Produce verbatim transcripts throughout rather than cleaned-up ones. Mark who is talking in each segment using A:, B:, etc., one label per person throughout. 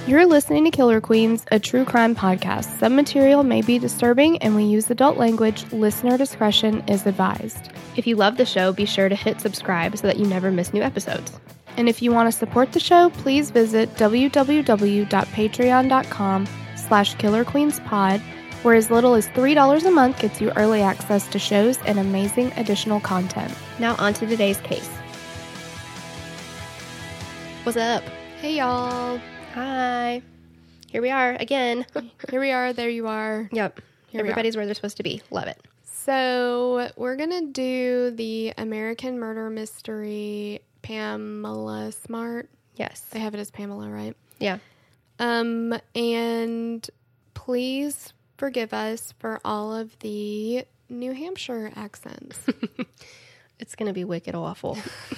A: You're listening to Killer Queens, a true crime podcast. Some material may be disturbing and we use adult language. Listener discretion is advised.
B: If you love the show, be sure to hit subscribe so that you never miss new episodes.
A: And if you want to support the show, please visit www.patreon.com slash killerqueenspod, where as little as three dollars a month gets you early access to shows and amazing additional content.
B: Now on to today's case. What's up?
A: Hey, y'all.
B: Hi. Here we are again.
A: Here we are. There you are.
B: Yep.
A: Here
B: Everybody's where they're supposed to be. Love it.
A: So we're going to do the American Murder Mystery Pamela Smart.
B: Yes.
A: They have it as Pamela, right?
B: Yeah.
A: Um, and please forgive us for all of the New Hampshire accents.
B: It's going to be wicked awful.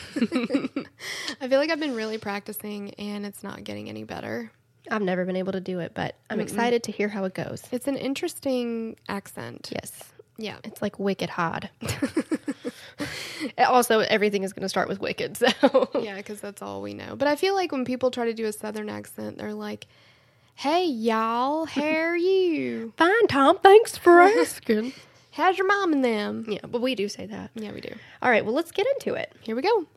A: I feel like I've been really practicing and it's not getting any better.
B: I've never been able to do it, but I'm Mm-mm. excited to hear how it goes.
A: It's an interesting accent.
B: Yes.
A: Yeah.
B: It's like wicked hard. Also, everything is going to start with wicked, so.
A: Yeah, because that's all we know. But I feel like when people try to do a southern accent, they're like, hey, y'all, how are you?
B: Fine, Tom. Thanks for asking.
A: How's your mom and them?
B: Yeah, but we do say that.
A: Yeah, we do.
B: All right, well, let's get into it.
A: Here we go.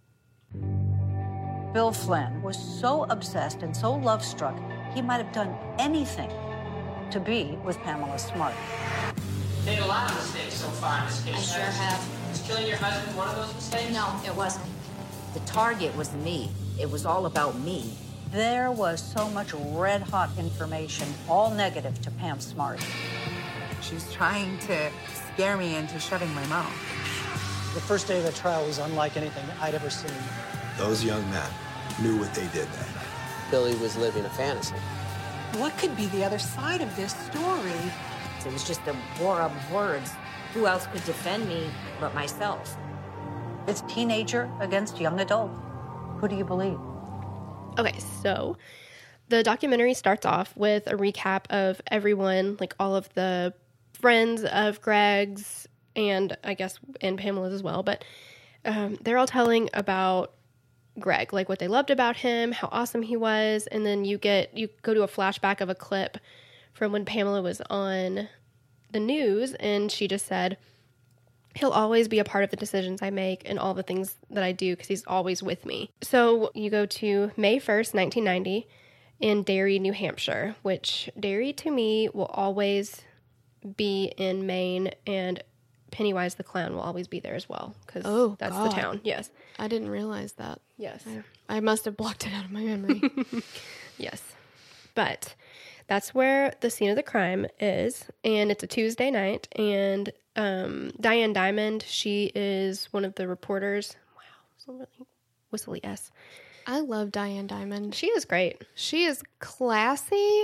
C: Bill Flynn was so obsessed and so love-struck, he might have done anything to be with Pamela Smart.
D: Made a lot of mistakes so far in this case.
E: I sure have.
D: Was killing your husband one of those mistakes?
E: No, it wasn't. The target was me. It was all about me.
C: There was so much red-hot information, all negative to Pam Smart.
F: She's trying to scare me into shutting my mouth.
G: The first day of the trial was unlike anything I'd ever seen.
H: Those young men knew what they did then.
I: Billy was living a fantasy.
F: What could be the other side of this story?
E: It was just a war of words. Who else could defend me but myself?
C: It's teenager against young adult. Who do you believe?
B: Okay, so the documentary starts off with a recap of everyone, like all of the friends of Greg's and I guess and Pamela's as well, but um, they're all telling about Greg, like what they loved about him, how awesome he was, and then you get you go to a flashback of a clip from when Pamela was on the news, and she just said, he'll always be a part of the decisions I make and all the things that I do because he's always with me. So you go to May first, nineteen ninety, in Derry, New Hampshire, which Derry to me will always be in Maine, and Pennywise the Clown will always be there as well because
A: oh,
B: that's
A: God.
B: the town. Yes.
A: I didn't realize that.
B: Yes.
A: I, I must have blocked it out of my memory.
B: Yes. But that's where the scene of the crime is, and it's a Tuesday night, and um, Diane Diamond, she is one of the reporters. Wow, it's a really whistly S.
A: I love Diane Diamond.
B: She is great.
A: She is classy.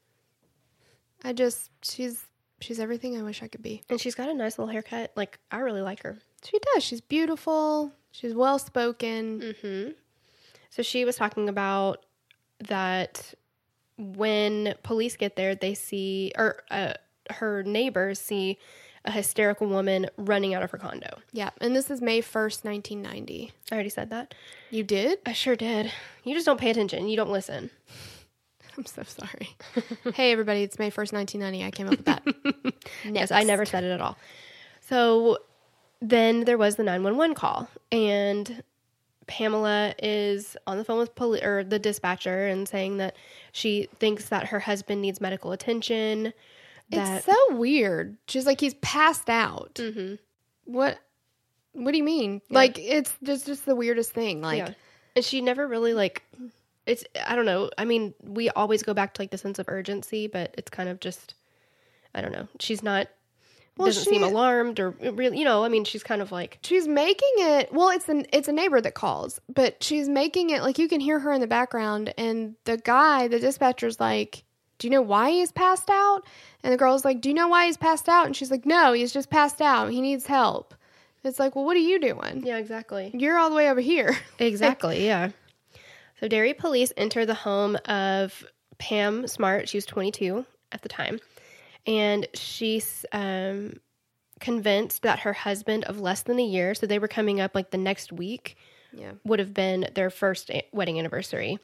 A: I just, she's she's everything I wish I could be.
B: And she's got a nice little haircut. Like, I really like her.
A: She does. She's beautiful. She's well-spoken.
B: Mm-hmm. So she was talking about that when police get there, they see, or uh, her neighbors see a hysterical woman running out of her condo.
A: Yeah, and this is May first, nineteen ninety.
B: I already said that.
A: You did?
B: I sure did. You just don't pay attention. You don't listen.
A: I'm so sorry. Hey, everybody, it's May first, nineteen ninety. I came up with that.
B: Yes, I never said it at all. So then there was the nine one one call, and Pamela is on the phone with poli- or the dispatcher and saying that she thinks that her husband needs medical attention. That
A: It's so weird. She's like, he's passed out.
B: Mm-hmm.
A: What? What do you mean?
B: Yeah.
A: Like, it's just, just the weirdest thing. Like,
B: yeah. And she never really like. It's I don't know. I mean, we always go back to like the sense of urgency, but it's kind of just I don't know. She's not. Well, doesn't she, seem alarmed or really, you know. I mean, she's kind of like
A: she's making it. Well, it's an it's a neighbor that calls, but she's making it like you can hear her in the background, and the guy, the dispatcher's like, "Do you know why he's passed out?" And the girl's like, "Do you know why he's passed out?" And she's like, "No, he's just passed out. He needs help." It's like, well, what are you doing?
B: Yeah, exactly.
A: You're all the way over here.
B: Exactly. Yeah. So Derry police enter the home of Pam Smart. She was twenty-two at the time. And she's um, convinced that her husband of less than a year, so they were coming up like the next week,
A: yeah,
B: would have been their first wedding anniversary.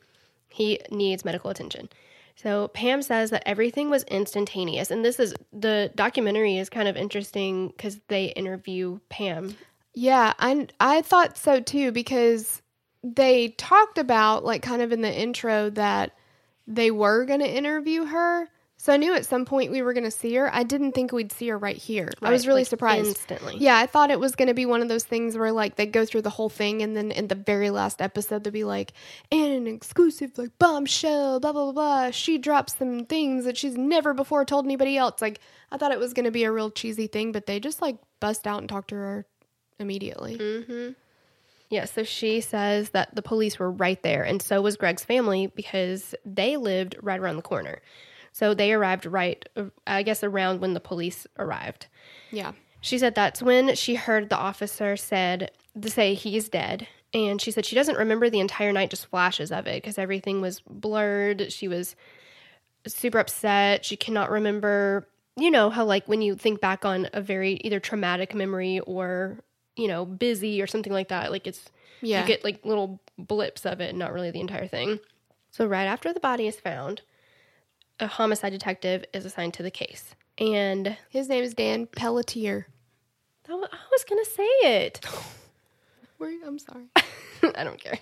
B: He needs medical attention. So Pam says that everything was instantaneous. And this is, the documentary is kind of interesting because they interview Pam.
A: Yeah, I, I thought so too, because they talked about, like, kind of in the intro that they were going to interview her. So I knew at some point we were going to see her. I didn't think we'd see her right here.
B: Right,
A: I was really
B: like
A: surprised.
B: Instantly.
A: Yeah, I thought it was going to be one of those things where, like, they go through the whole thing and then in the very last episode they'll be like, and an exclusive, like, bombshell, blah, blah, blah, blah. She drops some things that she's never before told anybody else. Like, I thought it was going to be a real cheesy thing, but they just, like, bust out and talk to her immediately.
B: Mm-hmm. Yeah, so she says that the police were right there, and so was Greg's family because they lived right around the corner. So they arrived right, I guess, around when the police arrived.
A: Yeah.
B: She said that's when she heard the officer said to say he's dead. And she said she doesn't remember the entire night, just flashes of it because everything was blurred. She was super upset. She cannot remember, you know, how like when you think back on a very either traumatic memory or, you know, busy or something like that. Like it's,
A: Yeah.
B: you get like little blips of it, not really the entire thing. So right after the body is found, a homicide detective is assigned to the case. And
A: His name is Dan Pelletier.
B: that was, I was going to say it.
A: Were you? I'm sorry.
B: I don't care.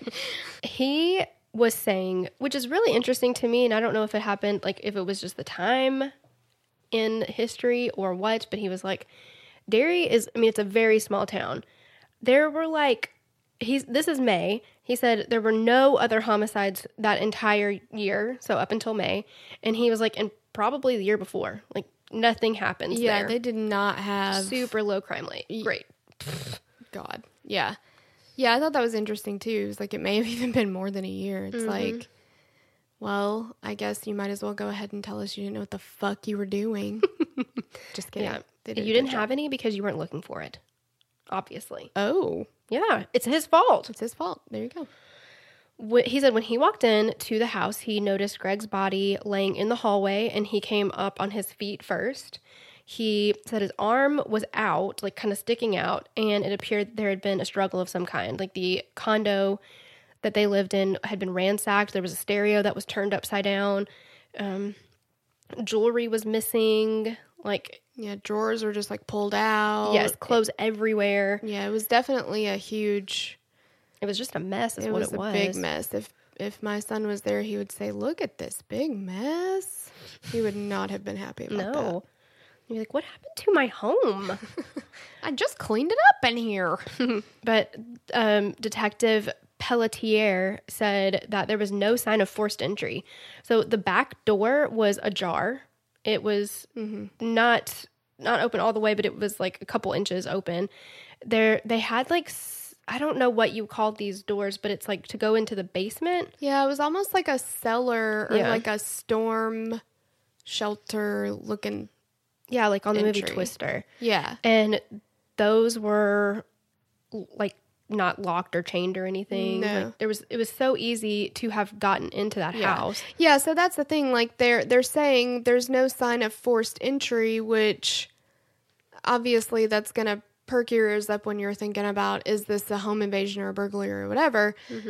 B: He was saying, which is really interesting to me, and I don't know if it happened, like if it was just the time in history or what, but he was like, Derry is, I mean, it's a very small town. There were like, he's, this is May. He said there were no other homicides that entire year, so up until May. And he was like, and probably the year before, like nothing happens
A: Yeah,
B: there.
A: they did not have...
B: Super low crime rate. Great.
A: God. Yeah. Yeah, I thought that was interesting too. It was like it may have even been more than a year. It's
B: Mm-hmm.
A: like, well, I guess you might as well go ahead and tell us you didn't know what the fuck you were doing. Just kidding.
B: Yeah.
A: They
B: You
A: did a
B: didn't
A: good job.
B: have any because you weren't looking for it. Obviously.
A: Oh,
B: Yeah, it's his fault.
A: it's his fault. There you go.
B: Wh- He said when he walked in to the house, he noticed Greg's body laying in the hallway, and he came up on his feet first. He said his arm was out, like kind of sticking out, and it appeared there had been a struggle of some kind. Like the condo that they lived in had been ransacked. There was a stereo that was turned upside down. Um, jewelry was missing. Like,
A: Yeah, drawers were just like pulled out.
B: yes, clothes everywhere.
A: Yeah, it was definitely a huge...
B: It was just a mess is
A: It
B: what
A: was
B: it
A: a
B: was.
A: big mess. If if my son was there, he would say, "Look at this big mess." He would not have been happy about that.
B: No. You'd be like, what happened to my home?
A: I just cleaned it up in here.
B: But um, Detective Pelletier said that there was no sign of forced entry. So the back door was ajar. It was not not open all the way, but it was like a couple inches open. There, they had like s- I don't know what you called these doors, but it's like to go into the basement.
A: Yeah, it was almost like a cellar or
B: Yeah.
A: like a storm shelter looking.
B: Yeah, like on the movie
A: Entry.
B: Twister.
A: Yeah.
B: And those were like not locked or chained or anything.
A: No.
B: Like there was it was so easy to have gotten into that
A: Yeah.
B: house.
A: Yeah, so that's the thing. Like they're they're saying there's no sign of forced entry, which obviously that's gonna perk your ears up when you're thinking about, is this a home invasion or a burglary or whatever.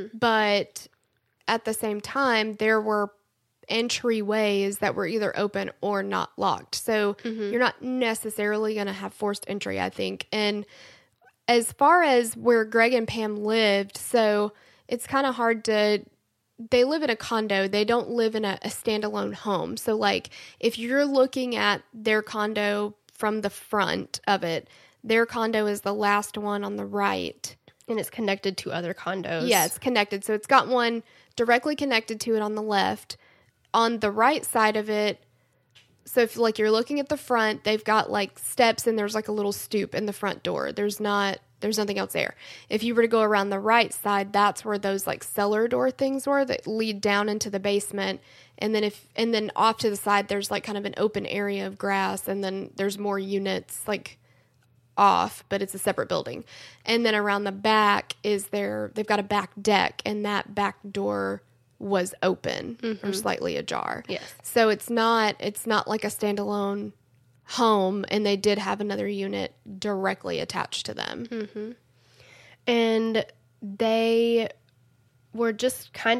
A: But at the same time, there were entryways that were either open or not locked. So you're not necessarily going to have forced entry, I think. And as far as where Greg and Pam lived, so it's kind of hard to, they live in a condo. They don't live in a, a standalone home. So like if you're looking at their condo from the front of it, their condo is the last one on the right.
B: And it's connected to other condos.
A: Yeah, it's connected. So it's got one directly connected to it on the left. On the right side of it, so if like you're looking at the front, they've got like steps and there's like a little stoop in the front door. There's not, there's nothing else there. If you were to go around the right side, that's where those like cellar door things were that lead down into the basement. And then if, and then off to the side, there's like kind of an open area of grass. And then there's more units like off, but it's a separate building. And then around the back is their, they've got a back deck, and that back door was open or slightly ajar.
B: Yes.
A: So it's not, it's not like a standalone home, and they did have another unit directly attached to them.
B: And they were just kind of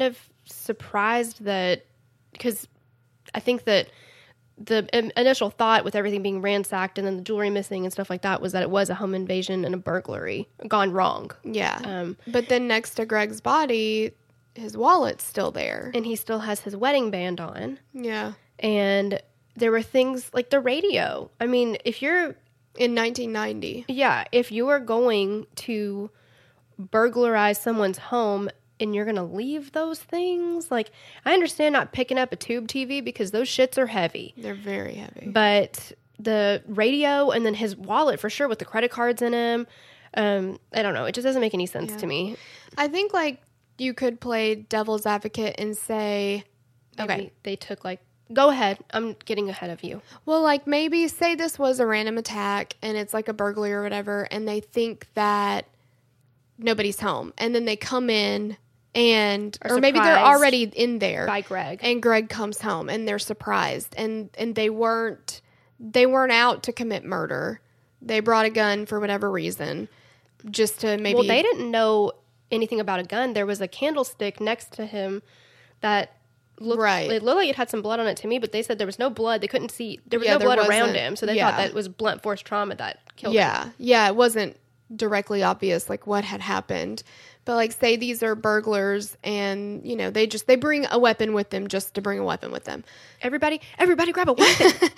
B: surprised that, because I think that the um, initial thought with everything being ransacked and then the jewelry missing and stuff like that was that it was a home invasion and a burglary gone wrong.
A: Yeah.
B: Um,
A: but then next to Greg's body, his wallet's still there.
B: And he still has his wedding band on.
A: Yeah.
B: And there were things like the radio. I mean, if you're...
A: In nineteen ninety.
B: Yeah. If you are going to burglarize someone's home and you're going to leave those things, like, I understand not picking up a tube T V because those shits are heavy.
A: They're very heavy.
B: But the radio and then his wallet for sure with the credit cards in him, um, I don't know. It just doesn't make any sense
A: Yeah.
B: to me.
A: I think, like, you could play devil's advocate and say,
B: Maybe
A: okay,
B: they took, like, go ahead. I'm getting ahead of you.
A: well, like, maybe say this was a random attack and it's like a burglary or whatever, and they think that nobody's home. And then they come in and,
B: Are
A: or maybe they're
B: surprised
A: already in there.
B: by Greg.
A: And Greg comes home and they're surprised. And, and they weren't, they weren't out to commit murder. They brought a gun for whatever reason, just to maybe.
B: Well, they didn't know anything about a gun. There was a candlestick next to him that looked,
A: Right.
B: it looked like it had some blood on it to me, but they said there was no blood. They couldn't see. There was
A: Yeah,
B: no
A: there
B: blood around
A: wasn't-
B: him, so they
A: yeah.
B: thought that was blunt force trauma that killed him.
A: Yeah. Yeah. It wasn't directly obvious, like, what had happened. But, like, say these are burglars and, you know, they just, they bring a weapon with them just to bring a weapon with them.
B: Everybody, everybody grab a weapon.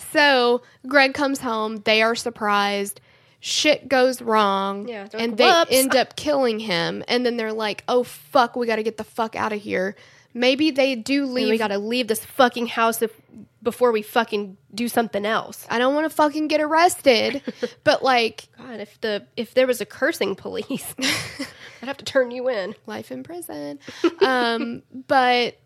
A: So Greg comes home. They are surprised. Shit goes wrong.
B: Yeah, they're
A: and
B: like,
A: they
B: "Whoops."
A: end up killing him. And then they're like, oh, fuck, we got to get the fuck out of here. Maybe they do
B: And
A: leave.
B: we got to leave this fucking house if, before we fucking do something else.
A: I don't want to fucking get arrested. But, like,
B: God, if the if there was a cursing police, I'd have to turn you in.
A: life in prison. um, but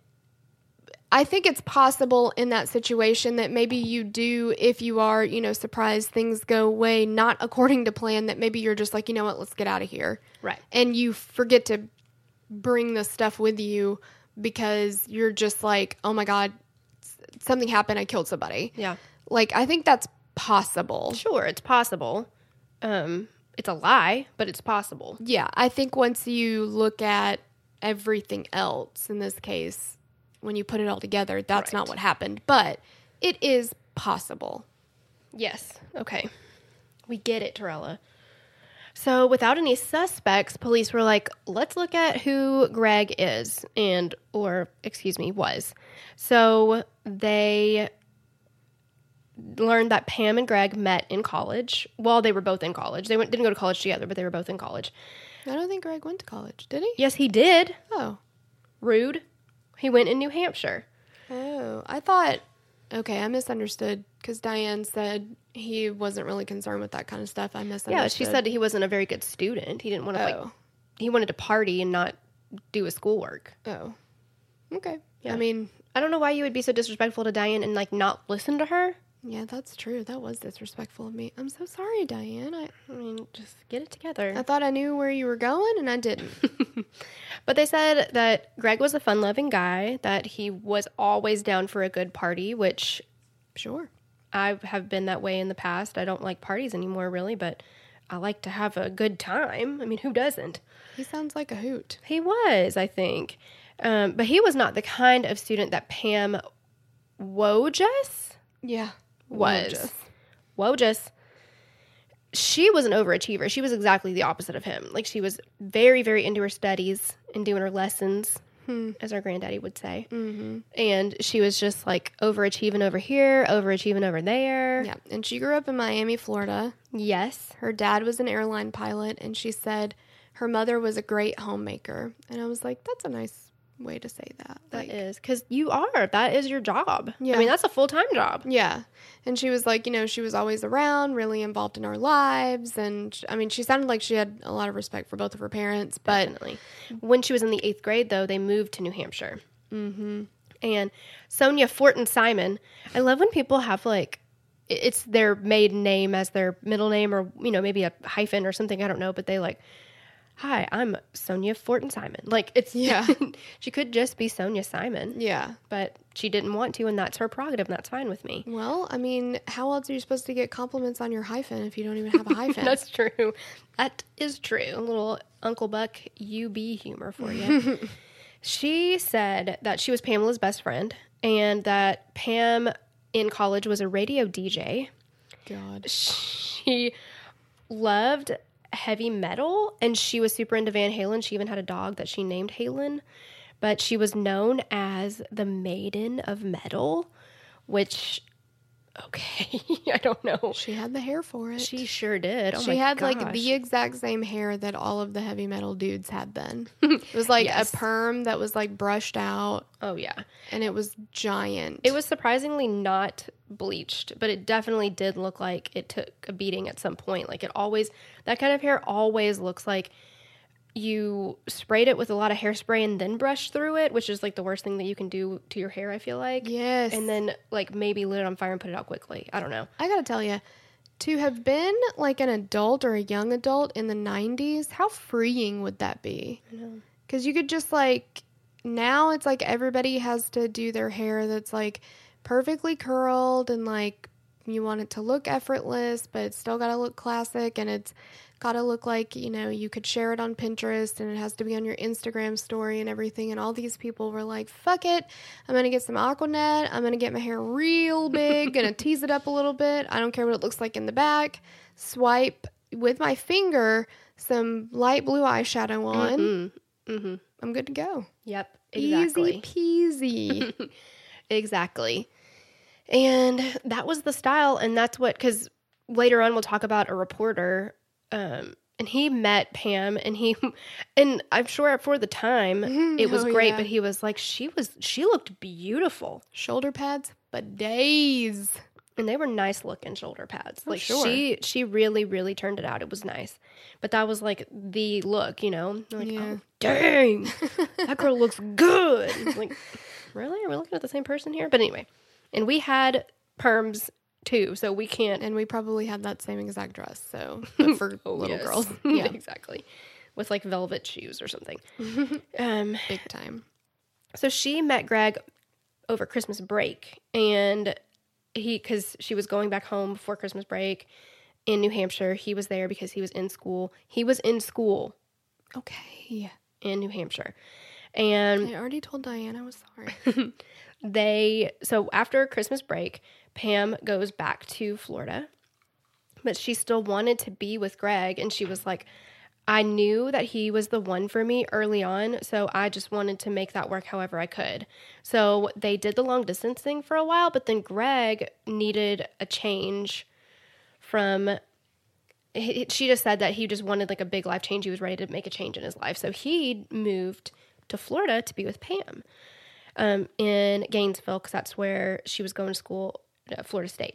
A: I think it's possible in that situation that maybe you do, if you are, you know, surprised things go away not according to plan, that maybe you're just like, you know what, let's get out of here.
B: Right.
A: And you forget to bring the stuff with you because you're just like, oh my God, s- something happened. I killed somebody.
B: Yeah.
A: Like, I think that's possible.
B: Sure, it's possible. Um, it's a lie, but it's possible.
A: Yeah. I think once you look at everything else in this case, when you put it all together, that's
B: Right.
A: not what happened, but it is possible.
B: Yes. Okay. We get it, Torella. So without any suspects, police were like, let's look at who Greg is and, or excuse me, was. So they learned that Pam and Greg met in college. Well, they were both in college. They went, didn't go to college together, but they were both in college.
A: I don't think Greg went to college, did he?
B: Yes, he did.
A: Oh.
B: Rude. He went in New Hampshire.
A: Oh, I thought, okay, I misunderstood because Diane said he wasn't really concerned with that kind of stuff. I misunderstood.
B: Yeah, she said he wasn't a very good student. He didn't want to, like,
A: Oh.
B: he wanted to party and not do his schoolwork.
A: Oh. Okay.
B: Yeah.
A: I mean,
B: I don't know why you would be so disrespectful to Diane and, like, not listen to her.
A: yeah, that's true. That was disrespectful of me. I'm so sorry, Diane. I,
B: I mean, just get it together.
A: I thought I knew where you were going and I didn't.
B: But they said that Greg was a fun-loving guy, that he was always down for a good party, which
A: Sure.
B: I have been that way in the past. I don't like parties anymore, really, but I like to have a good time. I mean, who doesn't?
A: He sounds like a hoot.
B: He was, I think. Um, but he was not the kind of student that Pam Wojcik
A: Yeah.
B: was. Wojcik. She was an overachiever. She was exactly the opposite of him. Like, she was very, very into her studies and doing her lessons,
A: Hmm.
B: as our granddaddy would say. Mm-hmm. And she was just, like, overachieving over here, overachieving over there.
A: Yeah. And she grew up in Miami, Florida.
B: Yes.
A: Her dad was an airline pilot, and she said her mother was a great homemaker. And I was like, that's a nice way to say that.
B: That
A: Like,
B: is. Because you are. That is your job.
A: Yeah.
B: I mean, that's a full-time job.
A: yeah. And she was like, you know, she was always around, really involved in our lives. And I mean, she sounded like she had a lot of respect for both of her parents. But
B: Definitely. When she was in the eighth grade, though, they moved to New Hampshire. Mm-hmm. And Sonia Fortin Simon, I love when people have, like, it- it's their maiden name as their middle name, or, you know, maybe a hyphen or something. I don't know. But they, like, hi, I'm Sonia Fortin Simon. Like, it's,
A: Yeah.
B: she could just be Sonia Simon.
A: yeah.
B: But she didn't want to, and that's her prerogative, and that's fine with me.
A: Well, I mean, how else are you supposed to get compliments on your hyphen if you don't even have a hyphen?
B: That's true. That is true. A little Uncle Buck U B humor for you. She said that she was Pamela's best friend and that Pam in college was a radio D J.
A: God.
B: She loved heavy metal and she was super into Van Halen. She even had a dog that she named Halen. But she was known as the Maiden of Metal, which, okay, I don't know.
A: She had the hair for it.
B: She sure did. Oh
A: she
B: my
A: had
B: gosh.
A: like the exact same hair that all of the heavy metal dudes had then. It was like
B: Yes.
A: a perm that was like brushed out.
B: Oh, yeah.
A: And it was giant.
B: It was surprisingly not bleached, but it definitely did look like it took a beating at some point. Like it always, that kind of hair always looks like you sprayed it with a lot of hairspray and then brushed through it, which is like the worst thing that you can do to your hair, I feel like.
A: Yes.
B: And then like maybe lit it on fire and put it out quickly. I don't know.
A: I gotta tell you, to have been like an adult or a young adult in the nineties, how freeing would that be?
B: I know.
A: Because you could just like, now it's like everybody has to do their hair that's like perfectly curled and like you want it to look effortless, but it's still gotta look classic and it's gotta look like, you know, you could share it on Pinterest and it has to be on your Instagram story and everything. And all these people were like, fuck it. I'm going to get some Aquanet. I'm going to get my hair real big, going to tease it up a little bit. I don't care what it looks like in the back. Swipe with my finger some light blue eyeshadow on.
B: Mm-hmm. Mm-hmm.
A: I'm good to go.
B: Yep. Exactly.
A: Easy peasy.
B: Exactly. And that was the style. And that's what, because later on we'll talk about a reporter. Um, and he met Pam and he, and I'm sure for the time it was
A: Oh,
B: great,
A: yeah.
B: but he was like, she was, she looked beautiful.
A: Shoulder pads, but days.
B: And they were nice looking shoulder pads.
A: Oh,
B: Like
A: sure.
B: she, she really, really turned it out. It was nice. But that was like the look, you know, like,
A: Yeah.
B: oh, dang, that girl looks good. Like, really? Are we looking at the same person here? But anyway, and we had perms too, so we can't.
A: And we probably had that same exact dress. So but for
B: Oh,
A: little
B: yes.
A: girls. Yeah.
B: Exactly. With like velvet shoes or something. um,
A: Big time.
B: so she met Greg over Christmas break and he, cause she was going back home before Christmas break in New Hampshire. He was there because he was in school. He was in school
A: Okay.
B: in New Hampshire. And
A: I already told Diane I was sorry.
B: they, so after Christmas break, Pam goes back to Florida, but she still wanted to be with Greg. And she was like, I knew that he was the one for me early on, so I just wanted to make that work however I could. So they did the long distance thing for a while, but then Greg needed a change from, he, she just said that he just wanted like a big life change. He was ready to make a change in his life. So he moved to Florida to be with Pam um, in Gainesville, because that's where she was going to school at Florida State.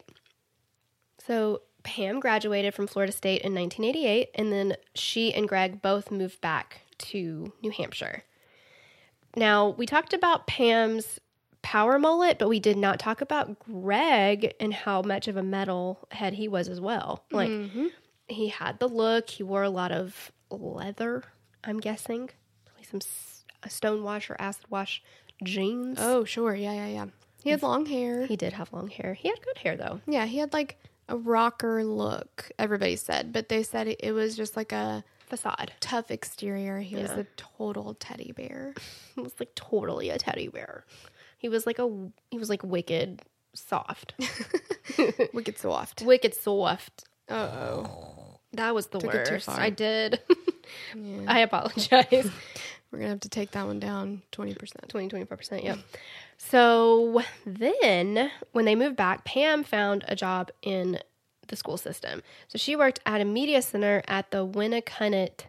B: So Pam graduated from Florida State in nineteen eighty-eight, and then she and Greg both moved back to New Hampshire. Now, we talked about Pam's power mullet, but we did not talk about Greg and how much of a metal head he was as well. Like,
A: Mm-hmm.
B: he had the look. He wore a lot of leather, I'm guessing. Probably some s- stone wash or acid wash jeans.
A: Oh, sure. Yeah, yeah, yeah. He had long hair.
B: He did have long hair. He had good hair, though.
A: Yeah, he had like a rocker look, everybody said. But they said it, it was just like a
B: Facade.
A: tough exterior. He was
B: Yeah.
A: a total teddy bear.
B: He was like totally a teddy bear. He was like a he was like wicked soft.
A: Wicked soft.
B: Wicked soft.
A: Uh-oh.
B: That was the
A: Took it too
B: worst.
A: far.
B: I did.
A: Yeah.
B: I apologize.
A: We're going to have to take that one down twenty percent.
B: twenty, twenty-four percent, yeah. So then when they moved back, Pam found a job in the school system. So she worked at a media center at the Winnicott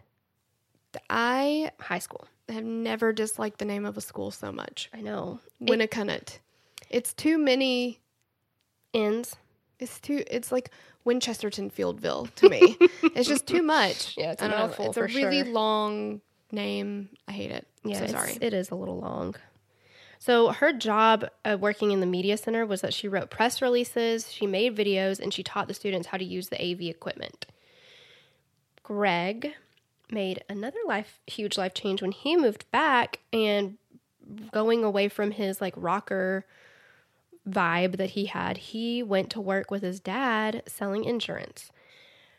A: I
B: High School.
A: have never disliked the name of a school so much.
B: I know. It
A: Winnicott. It's too many.
B: ends.
A: It's too. It's like Winchesterton Fieldville to me. It's just too much.
B: Yeah, it's a
A: I don't know.
B: mouthful
A: It's a
B: for
A: really
B: sure.
A: long name. I hate it.
B: Yeah,
A: so
B: it's,
A: sorry.
B: it is a little long. So her job uh, working in the media center was that she wrote press releases, she made videos, and she taught the students how to use the A V equipment. Greg made another life huge life change when he moved back and going away from his like rocker vibe that he had. He went to work with his dad selling insurance.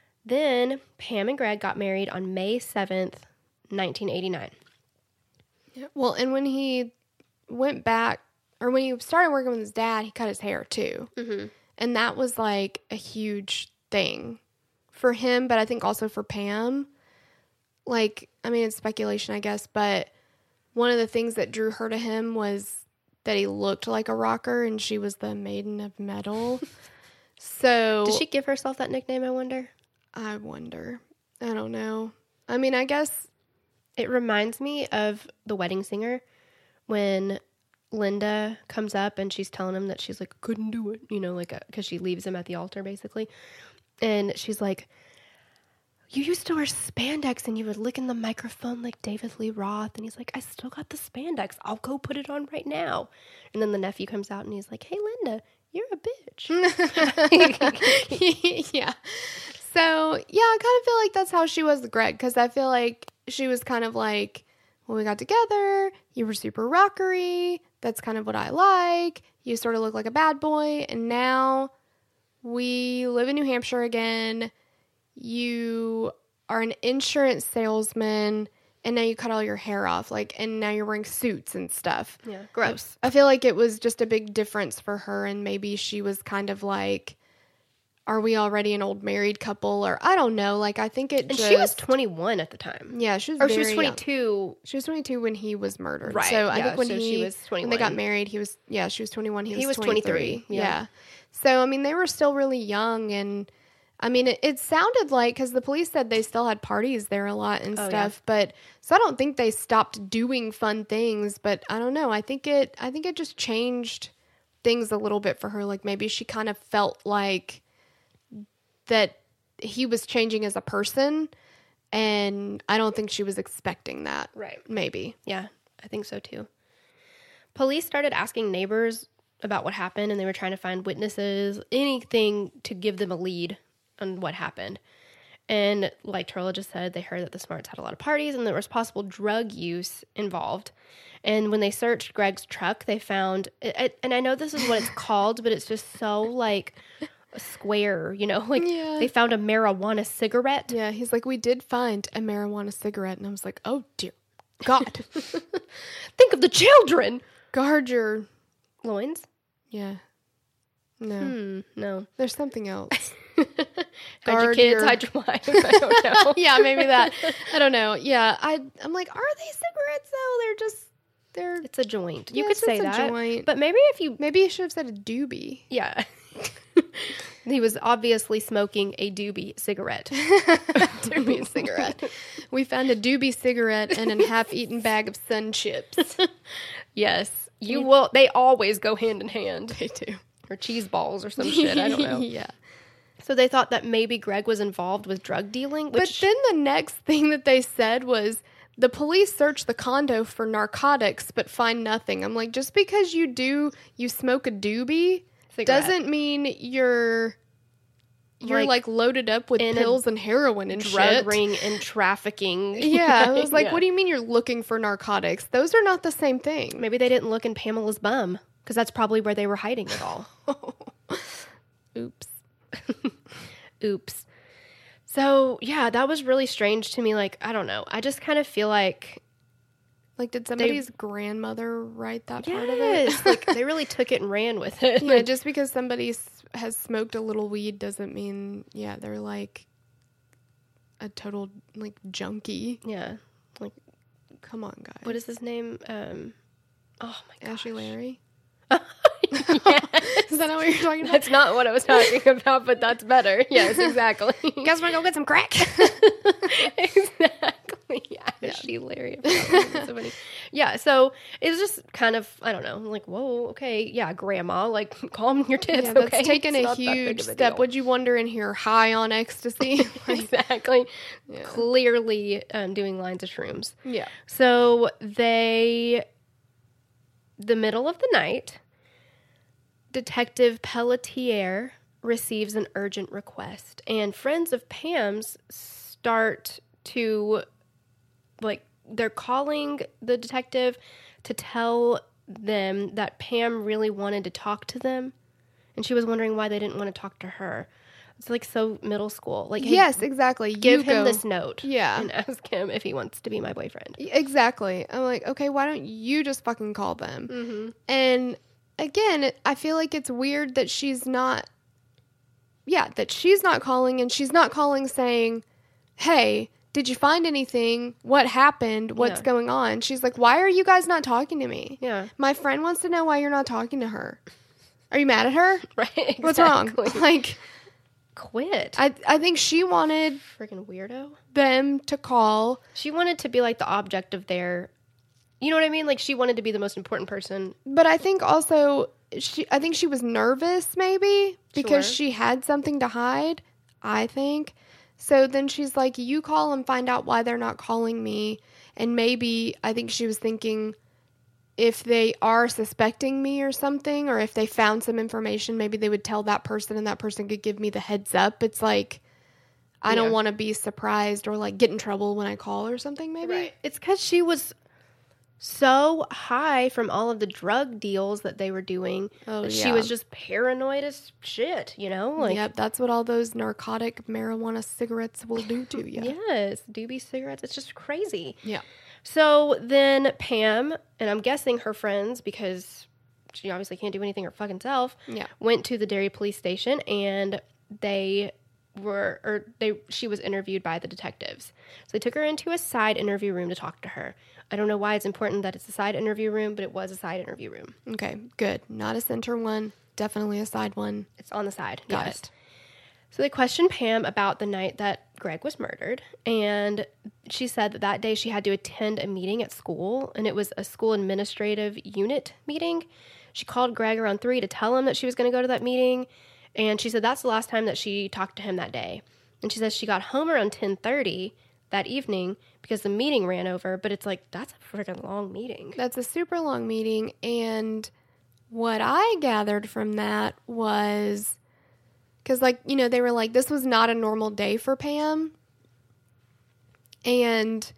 B: Then Pam and Greg got married on May seventh, nineteen eighty-nine.
A: Yeah. Well, and when he went back, or when he started working with his dad, he cut his hair too.
B: Mm-hmm.
A: And that was like a huge thing for him, but I think also for Pam. Like, I mean, it's speculation, I guess, but one of the things that drew her to him was that he looked like a rocker and she was the maiden of metal. So
B: Did she give herself that nickname, I wonder?
A: I wonder. I don't know. I mean, I guess
B: it reminds me of The Wedding Singer when Linda comes up and she's telling him that she's like, couldn't do it, you know, like, because she leaves him at the altar basically. And she's like, you used to wear spandex and you would lick in the microphone like David Lee Roth. And he's like, I still got the spandex. I'll go put it on right now. And then the nephew comes out and he's like, hey, Linda, you're a bitch.
A: Yeah. So, yeah, I kind of feel like that's how she was with Greg, because I feel like she was kind of like, when we got together, you were super rockery. That's kind of what I like. You sort of look like a bad boy. And now we live in New Hampshire again. You are an insurance salesman, and now you cut all your hair off, like, and now you're wearing suits and stuff.
B: Yeah, gross.
A: I, I feel like it was just a big difference for her, and maybe she was kind of like, are we already an old married couple? Or I don't know. Like, I think it
B: and
A: just...
B: she was twenty-one at the time.
A: Yeah, she was
B: Or
A: very
B: she was twenty-two.
A: Young. She was twenty-two when he was murdered.
B: Right.
A: So I
B: yeah,
A: think when
B: so
A: he
B: she was twenty-one.
A: when they got married, he was, yeah, she was twenty-one. He,
B: He
A: was,
B: was
A: twenty-three.
B: twenty-three.
A: Yeah.
B: Yeah.
A: So, I mean, they were still really young. And, I mean, it, it sounded like, because the police said they still had parties there a lot and
B: Oh,
A: stuff.
B: yeah.
A: But, so I don't think they stopped doing fun things. But I don't know. I think it, I think it just changed things a little bit for her. Like, maybe she kind of felt like that he was changing as a person, and I don't think she was expecting that.
B: Right.
A: Maybe.
B: Yeah, I think so too. Police started asking neighbors about what happened, and they were trying to find witnesses, anything to give them a lead on what happened. And like Turla just said, they heard that the Smarts had a lot of parties and there was possible drug use involved. And when they searched Greg's truck, they found, and I know this is what it's called, but it's just so like a square, you know, like
A: Yeah.
B: they found a marijuana cigarette.
A: Yeah, he's like, we did find a marijuana cigarette. And I was like, oh, dear God.
B: Think of the children.
A: Guard your...
B: Loins?
A: Yeah. No.
B: Hmm, no.
A: There's something else.
B: Hide your
A: Guard
B: kids,
A: your-
B: hide your wife. I don't know.
A: Yeah, maybe that. I don't know. Yeah, I, I'm like, are they cigarettes, though? They're just... They're...
B: It's a joint. You
A: Yeah,
B: could
A: it's
B: say
A: just a
B: that.
A: joint.
B: But maybe if you...
A: Maybe you should have said a doobie.
B: Yeah. He was obviously smoking a doobie cigarette.
A: Doobie cigarette. We found a doobie cigarette and a half-eaten bag of Sun Chips.
B: Yes. You will... They always go hand in hand.
A: They do.
B: Or cheese balls or some shit. I don't know.
A: Yeah.
B: So they thought that maybe Greg was involved with drug dealing,
A: But
B: which...
A: then the next thing that they said was, the police searched the condo for narcotics but find nothing. I'm like, just because you do, you smoke a doobie
B: Cigarette.
A: doesn't mean you're you're like,
B: Like,
A: loaded up with
B: in a
A: pills and heroin and
B: drug
A: shit.
B: ring and trafficking.
A: Yeah, I was like,
B: Yeah.
A: what do you mean you're looking for narcotics? Those are not the same thing.
B: Maybe they didn't look in Pamela's bum, because that's probably where they were hiding it all.
A: Oops.
B: Oops. So, yeah, that was really strange to me. Like, I don't know. I just kind of feel like...
A: Like, did somebody's grandmother write that part of it?
B: Yes. Like, they really took it and ran with it.
A: Yeah, just because somebody s- has smoked a little weed doesn't mean, yeah, they're like a total, like, junkie.
B: Yeah. Like,
A: Come on, guys.
B: what is his name? Um, oh, my gosh.
A: Ashley Larry?
B: Yes.
A: Is that not what you're talking about?
B: That's not what I was talking about, but that's better. Yes, exactly.
A: You guys want to go get some crack?
B: Exactly. Yeah, Ashley Larry. That's so funny. Yeah, so it's just kind of, I don't know, like, whoa, okay, yeah, grandma, like, calm your tits,
A: Yeah, that's
B: okay?
A: taken
B: It's
A: a
B: not that big
A: huge
B: of a
A: step.
B: deal.
A: Would you wonder in here high on ecstasy? Like,
B: Exactly. Clearly um, doing lines of shrooms.
A: yeah.
B: So they, the middle of the night, Detective Pelletier receives an urgent request, and friends of Pam's start to, like, they're calling the detective to tell them that Pam really wanted to talk to them, and she was wondering why they didn't want to talk to her. It's like so middle school. Like, hey,
A: yes, exactly.
B: give
A: You
B: him
A: go-
B: this note.
A: Yeah.
B: And ask him if he wants to be my boyfriend.
A: Exactly. I'm like, okay, why don't you just fucking call them?
B: Mm-hmm.
A: And again, I feel like it's weird that she's not, yeah, that she's not calling, and she's not calling saying, hey, did you find anything? What happened? What's
B: Yeah.
A: going on? She's like, why are you guys not talking to me?
B: Yeah.
A: My friend wants to know why you're not talking to her. Are you mad at her?
B: Right. Exactly.
A: What's wrong? Like,
B: quit.
A: I, I think she wanted
B: Freaking weirdo.
A: them to call.
B: She wanted to be like the object of their, you know what I mean? Like she wanted to be the most important person.
A: But I think also she I think she was nervous maybe because
B: Sure.
A: she had something to hide, I think. So then she's like, you call and find out why they're not calling me. And maybe I think she was thinking if they are suspecting me or something, or if they found some information, maybe they would tell that person and that person could give me the heads up. It's like, I
B: Yeah.
A: don't want to be surprised or like get in trouble when I call or something maybe.
B: Right. It's because she was so high from all of the drug deals that they were doing
A: Oh,
B: that
A: yeah.
B: she was just paranoid as shit, you know? Like,
A: Yep, that's what all those narcotic marijuana cigarettes will do to you.
B: yes, doobie cigarettes. It's just crazy.
A: Yeah.
B: So then Pam, and I'm guessing her friends, because she obviously can't do anything her fucking self,
A: Yeah.
B: went to the Derry police station and they were, or they, she was interviewed by the detectives. So they took her into a side interview room to talk to her. I don't know why it's important that it's a side interview room, but it was a side interview room.
A: Okay, good. Not a center one. Definitely a side one.
B: It's on the side.
A: Got
B: yes.
A: it.
B: So they questioned Pam about the night that Greg was murdered, and she said that that day she had to attend a meeting at school, and it was a school administrative unit meeting. She called Greg around three to tell him that she was going to go to that meeting, and she said that's the last time that she talked to him that day. And she says she got home around ten thirty that evening because the meeting ran over, but it's like, that's a freaking long meeting.
A: That's a super long meeting, and what I gathered from that was because, like, you know, they were like, this was not a normal day for Pam, and,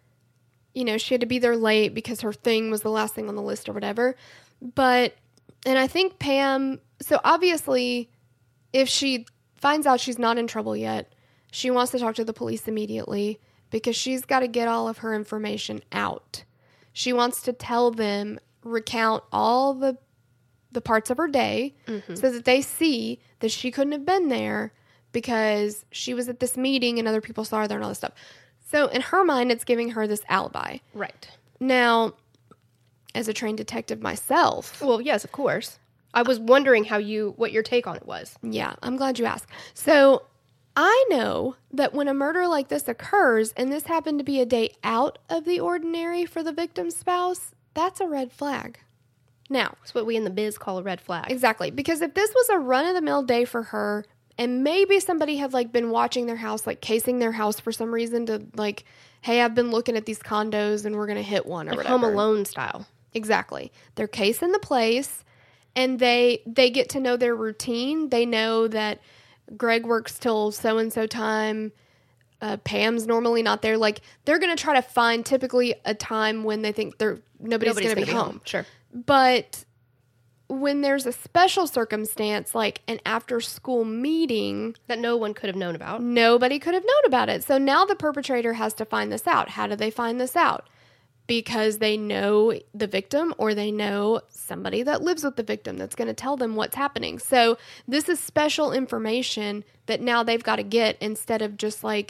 A: you know, she had to be there late because her thing was the last thing on the list or whatever, but, and I think Pam, so obviously, if she finds out she's not in trouble yet, she wants to talk to the police immediately because she's got to get all of her information out. She wants to tell them, recount all the the parts of her day
B: Mm-hmm.
A: so that they see that she couldn't have been there because she was at this meeting and other people saw her there and all this stuff. So in her mind, it's giving her this alibi.
B: Right.
A: Now, as a trained detective myself,
B: Well, yes, of course. I was wondering how you, what your take on it was.
A: yeah, I'm glad you asked. So I know that when a murder like this occurs, and this happened to be a day out of the ordinary for the victim's spouse, that's a red flag. Now,
B: It's what we in the biz call a red flag.
A: exactly, because if this was a run-of-the-mill day for her, and maybe somebody had, like, been watching their house, like, casing their house for some reason to, like, hey, I've been looking at these condos, and we're going to hit one or
B: Like
A: whatever.
B: Home Alone style.
A: Exactly. They're casing the place, and they they get to know their routine. They know that Greg works till so-and-so time. Uh, Pam's normally not there. Like, they're going to try to find typically a time when they think they're nobody's,
B: Nobody's
A: going to be
B: gonna
A: home.
B: Sure.
A: But when there's a special circumstance, like an after-school meeting,
B: That no one could have known about.
A: nobody could have known about it. So now the perpetrator has to find this out. How do they find this out? Because they know the victim, or they know somebody that lives with the victim that's going to tell them what's happening. So this is special information that now they've got to get instead of just like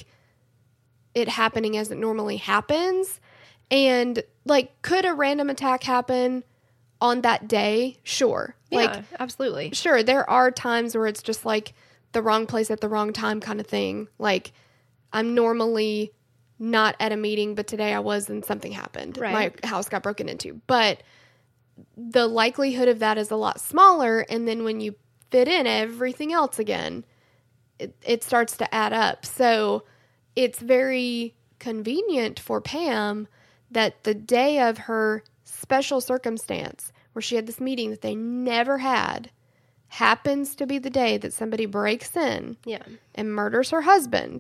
A: it happening as it normally happens. And like, could a random attack happen on that day? Sure.
B: Yeah,
A: Like,
B: absolutely.
A: sure, there are times where it's just like the wrong place at the wrong time kind of thing. Like, I'm normally not at a meeting, but today I was and something happened.
B: Right.
A: My house got broken into. But the likelihood of that is a lot smaller. And then when you fit in everything else again, it, it starts to add up. So it's very convenient for Pam that the day of her special circumstance where she had this meeting that they never had happens to be the day that somebody breaks in
B: Yeah.
A: and murders her husband.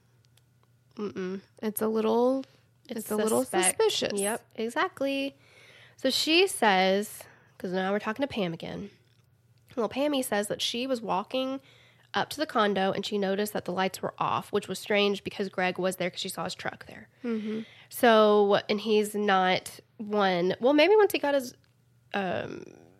B: Mm-mm.
A: It's a little, it's, a little
B: suspect.
A: suspicious.
B: Yep, exactly. So she says, because now we're talking to Pam again. Well, Pammy says that she was walking up to the condo and she noticed that the lights were off, which was strange because Greg was there because she saw his truck there.
A: Mm-hmm.
B: So, and he's not one. Well, maybe once he got his um,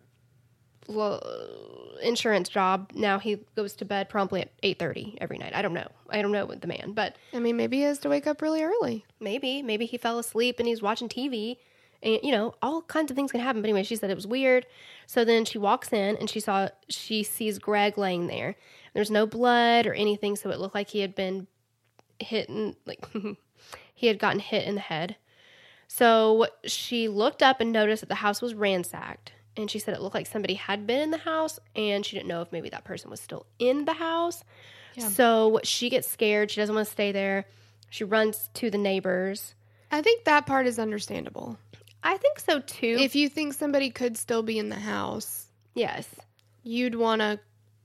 B: insurance job, now he goes to bed promptly at eight thirty every night. I don't know. I don't know with the man, but
A: I mean, maybe he has to wake up really early.
B: Maybe. Maybe he fell asleep and he's watching T V. And, you know, all kinds of things can happen. But anyway, she said it was weird. So then she walks in and she saw, she sees Greg laying there. There's no blood or anything. So it looked like he had been hit in, like, he had gotten hit in the head. So she looked up and noticed that the house was ransacked. And she said it looked like somebody had been in the house. And she didn't know if maybe that person was still in the house. Yeah. So she gets scared. She doesn't want to stay there. She runs to the neighbors.
A: I think that part is understandable.
B: I think so, too.
A: If you think somebody could still be in the house.
B: Yes.
A: You'd want to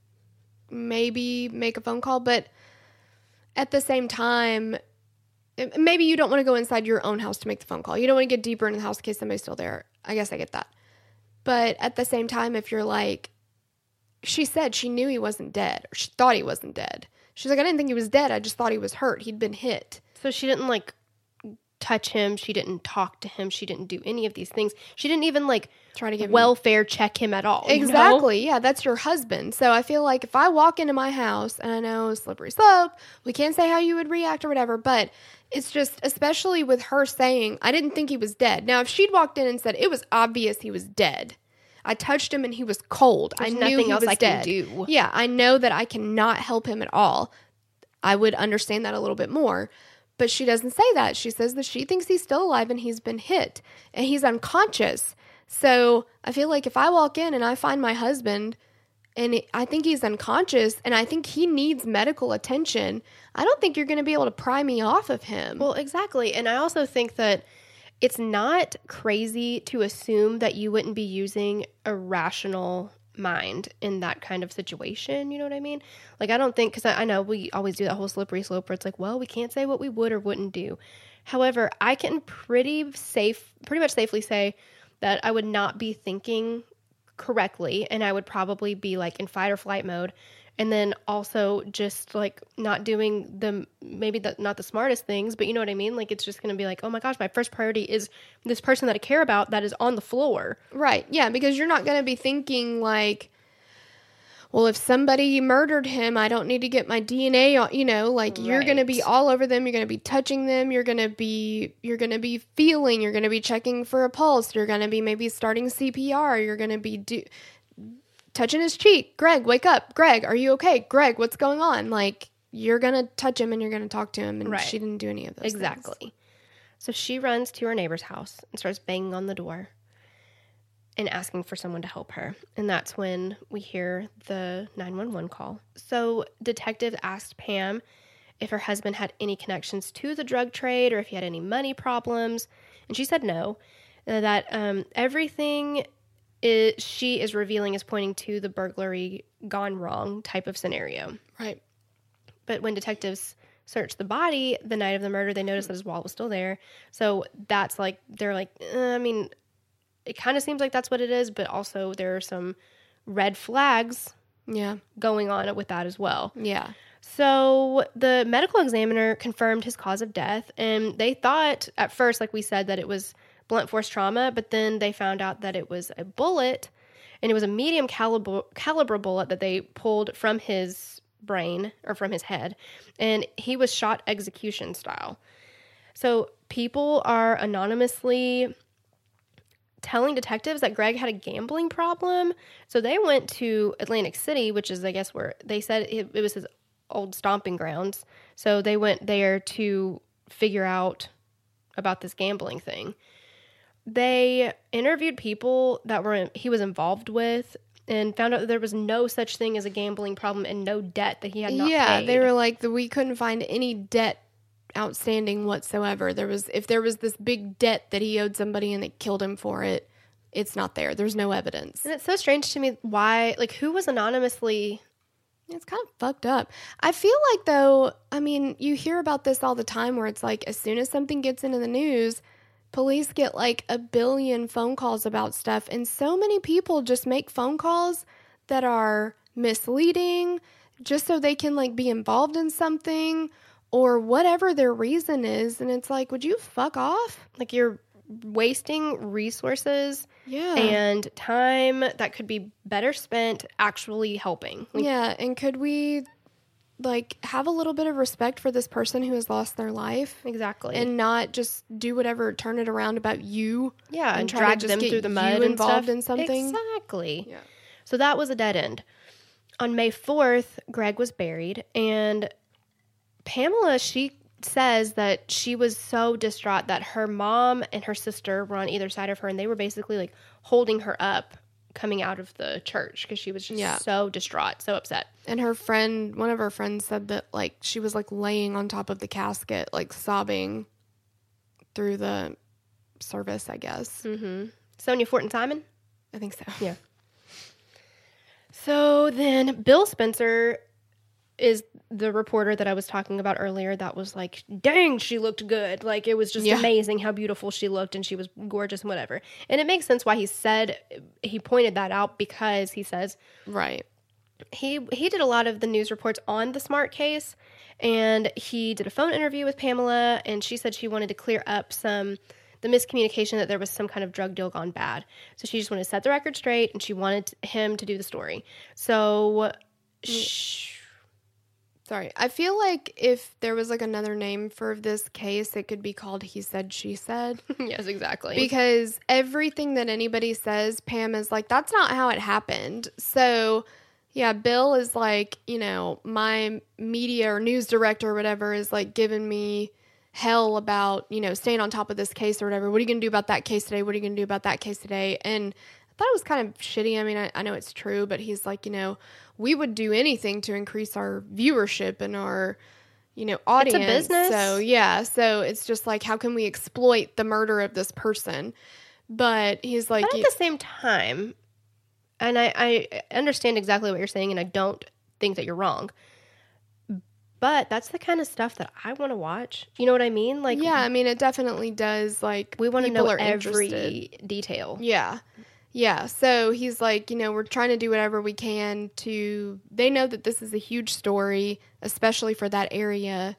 A: maybe make a phone call. But at the same time, maybe you don't want to go inside your own house to make the phone call. You don't want to get deeper into the house in case somebody's still there. I guess I get that. But at the same time, if you're like, she said she knew he wasn't dead. Or she thought he wasn't dead. She's like, I didn't think he was dead. I just thought he was hurt. He'd been hit.
B: So she didn't, like, touch him. She didn't talk to him. She didn't do any of these things. She didn't even, like,
A: try to get
B: welfare check him at all.
A: Exactly.
B: You know?
A: Yeah, that's your husband. So I feel like if I walk into my house, and I know slippery slope, we can't say how you would react or whatever, but it's just, especially with her saying, I didn't think he was dead. Now, if she'd walked in and said, it was obvious he was dead. I touched him and he was cold.
B: There's
A: I knew
B: nothing
A: he
B: else
A: was
B: I
A: dead.
B: can do.
A: Yeah, I know that I cannot help him at all. I would understand that a little bit more. But she doesn't say that. She says that she thinks he's still alive and he's been hit and he's unconscious. So I feel like if I walk in and I find my husband and I think he's unconscious and I think he needs medical attention, I don't think you're going to be able to pry me off of him.
B: Well, exactly. And I also think that it's not crazy to assume that you wouldn't be using a rational mind in that kind of situation. You know what I mean? Like, I don't think, because I, I know we always do that whole slippery slope where it's like, well, we can't say what we would or wouldn't do. However, I can pretty safe, pretty much safely say that I would not be thinking correctly, and I would probably be like in fight or flight mode. And then also just like not doing the, maybe the, not the smartest things, but you know what I mean? Like, it's just going to be like, oh my gosh, my first priority is this person that I care about that is on the floor.
A: Right. Yeah. Because you're not going to be thinking like, well, if somebody murdered him, I don't need to get my D N A on, you know, like right. You're going to be all over them. You're going to be touching them. You're going to be, you're going to be feeling, you're going to be checking for a pulse. You're going to be maybe starting C P R. You're going to be do. touching his cheek. Greg, wake up. Greg, are you okay? Greg, what's going on? Like, you're going to touch him and you're going to talk to him. And right. She didn't do any of those
B: Exactly.
A: things.
B: So she runs to her neighbor's house and starts banging on the door and asking for someone to help her. And that's when we hear the nine one one call. So detectives asked Pam if her husband had any connections to the drug trade or if he had any money problems. And she said no. That um, everything... It, she is revealing is pointing to the burglary gone wrong type of scenario.
A: Right.
B: But when detectives searched the body the night of the murder, they noticed that his wallet was still there. So that's like, they're like, eh, I mean, it kind of seems like that's what it is, but also there are some red flags
A: yeah,
B: going on with that as well.
A: Yeah.
B: So the medical examiner confirmed his cause of death, and they thought at first, like we said, that it was blunt force trauma, but then they found out that it was a bullet, and it was a medium caliber caliber bullet that they pulled from his brain or from his head, and he was shot execution style. So people are anonymously telling detectives that Greg had a gambling problem. So they went to Atlantic City, which is, I guess, where they said it, it was his old stomping grounds. So they went there to figure out about this gambling thing. They interviewed people that were he was involved with and found out that there was no such thing as a gambling problem and no debt that he had not
A: yeah,
B: paid.
A: They were like, the, we couldn't find any debt outstanding whatsoever. There was, if there was this big debt that he owed somebody and they killed him for it, it's not there. There's no evidence.
B: And it's so strange to me why, like, who was anonymously...
A: It's kind of fucked up. I feel like, though, I mean, you hear about this all the time where it's like, as soon as something gets into the news, police get like a billion phone calls about stuff, and so many people just make phone calls that are misleading, just so they can like be involved in something or whatever their reason is. And it's like, would you fuck off?
B: Like, you're wasting resources
A: Yeah.
B: and time that could be better spent actually helping. Like,
A: Yeah. And could we like have a little bit of respect for this person who has lost their life?
B: exactly.
A: And not just do whatever, turn it around about you.
B: yeah, and,
A: try to
B: drag
A: just
B: them
A: get
B: through the
A: you
B: mud and
A: involved
B: stuff.
A: in something.
B: Exactly.
A: Yeah.
B: So that was a dead end. On May fourth, Greg was buried, and Pamela, she says that she was so distraught that her mom and her sister were on either side of her, and they were basically like holding her up coming out of the church because she was just
A: Yeah.
B: so distraught, so upset.
A: And her friend, one of her friends said that like she was like laying on top of the casket, like sobbing through the service, I guess.
B: Mm-hmm. Sonia Fortin Simon?
A: I think so.
B: Yeah. So then Bill Spencer is the reporter that I was talking about earlier that was like, dang, she looked good. Like, it was just
A: Yeah.
B: amazing how beautiful she looked, and she was gorgeous and whatever. And it makes sense why he said, he pointed that out, because he says
A: Right.
B: he he did a lot of the news reports on the Smart case, and he did a phone interview with Pamela, and she said she wanted to clear up some the miscommunication that there was some kind of drug deal gone bad. So she just wanted to set the record straight, and she wanted him to do the story. So sh-
A: Sorry. I feel like if there was like another name for this case, it could be called He Said, She Said.
B: yes, exactly.
A: Because everything that anybody says, Pam is like, that's not how it happened. So, yeah, Bill is like, you know, my media or news director or whatever is like giving me hell about, you know, staying on top of this case or whatever. What are you going to do about that case today? What are you going to do about that case today? And I thought it was kind of shitty. I mean, I, I know it's true, but he's like, you know, we would do anything to increase our viewership and our, you know, audience.
B: It's a business.
A: So, yeah. So it's just like, how can we exploit the murder of this person? But he's like,
B: but at the same time, and I, I understand exactly what you're saying, and I don't think that you're wrong, but that's the kind of stuff that I want to watch. You know what I mean? Like,
A: yeah, I mean, it definitely does. Like,
B: we want to
A: people
B: know
A: are
B: every
A: interested.
B: detail.
A: Yeah. Yeah. So he's like, you know, we're trying to do whatever we can to, they know that this is a huge story, especially for that area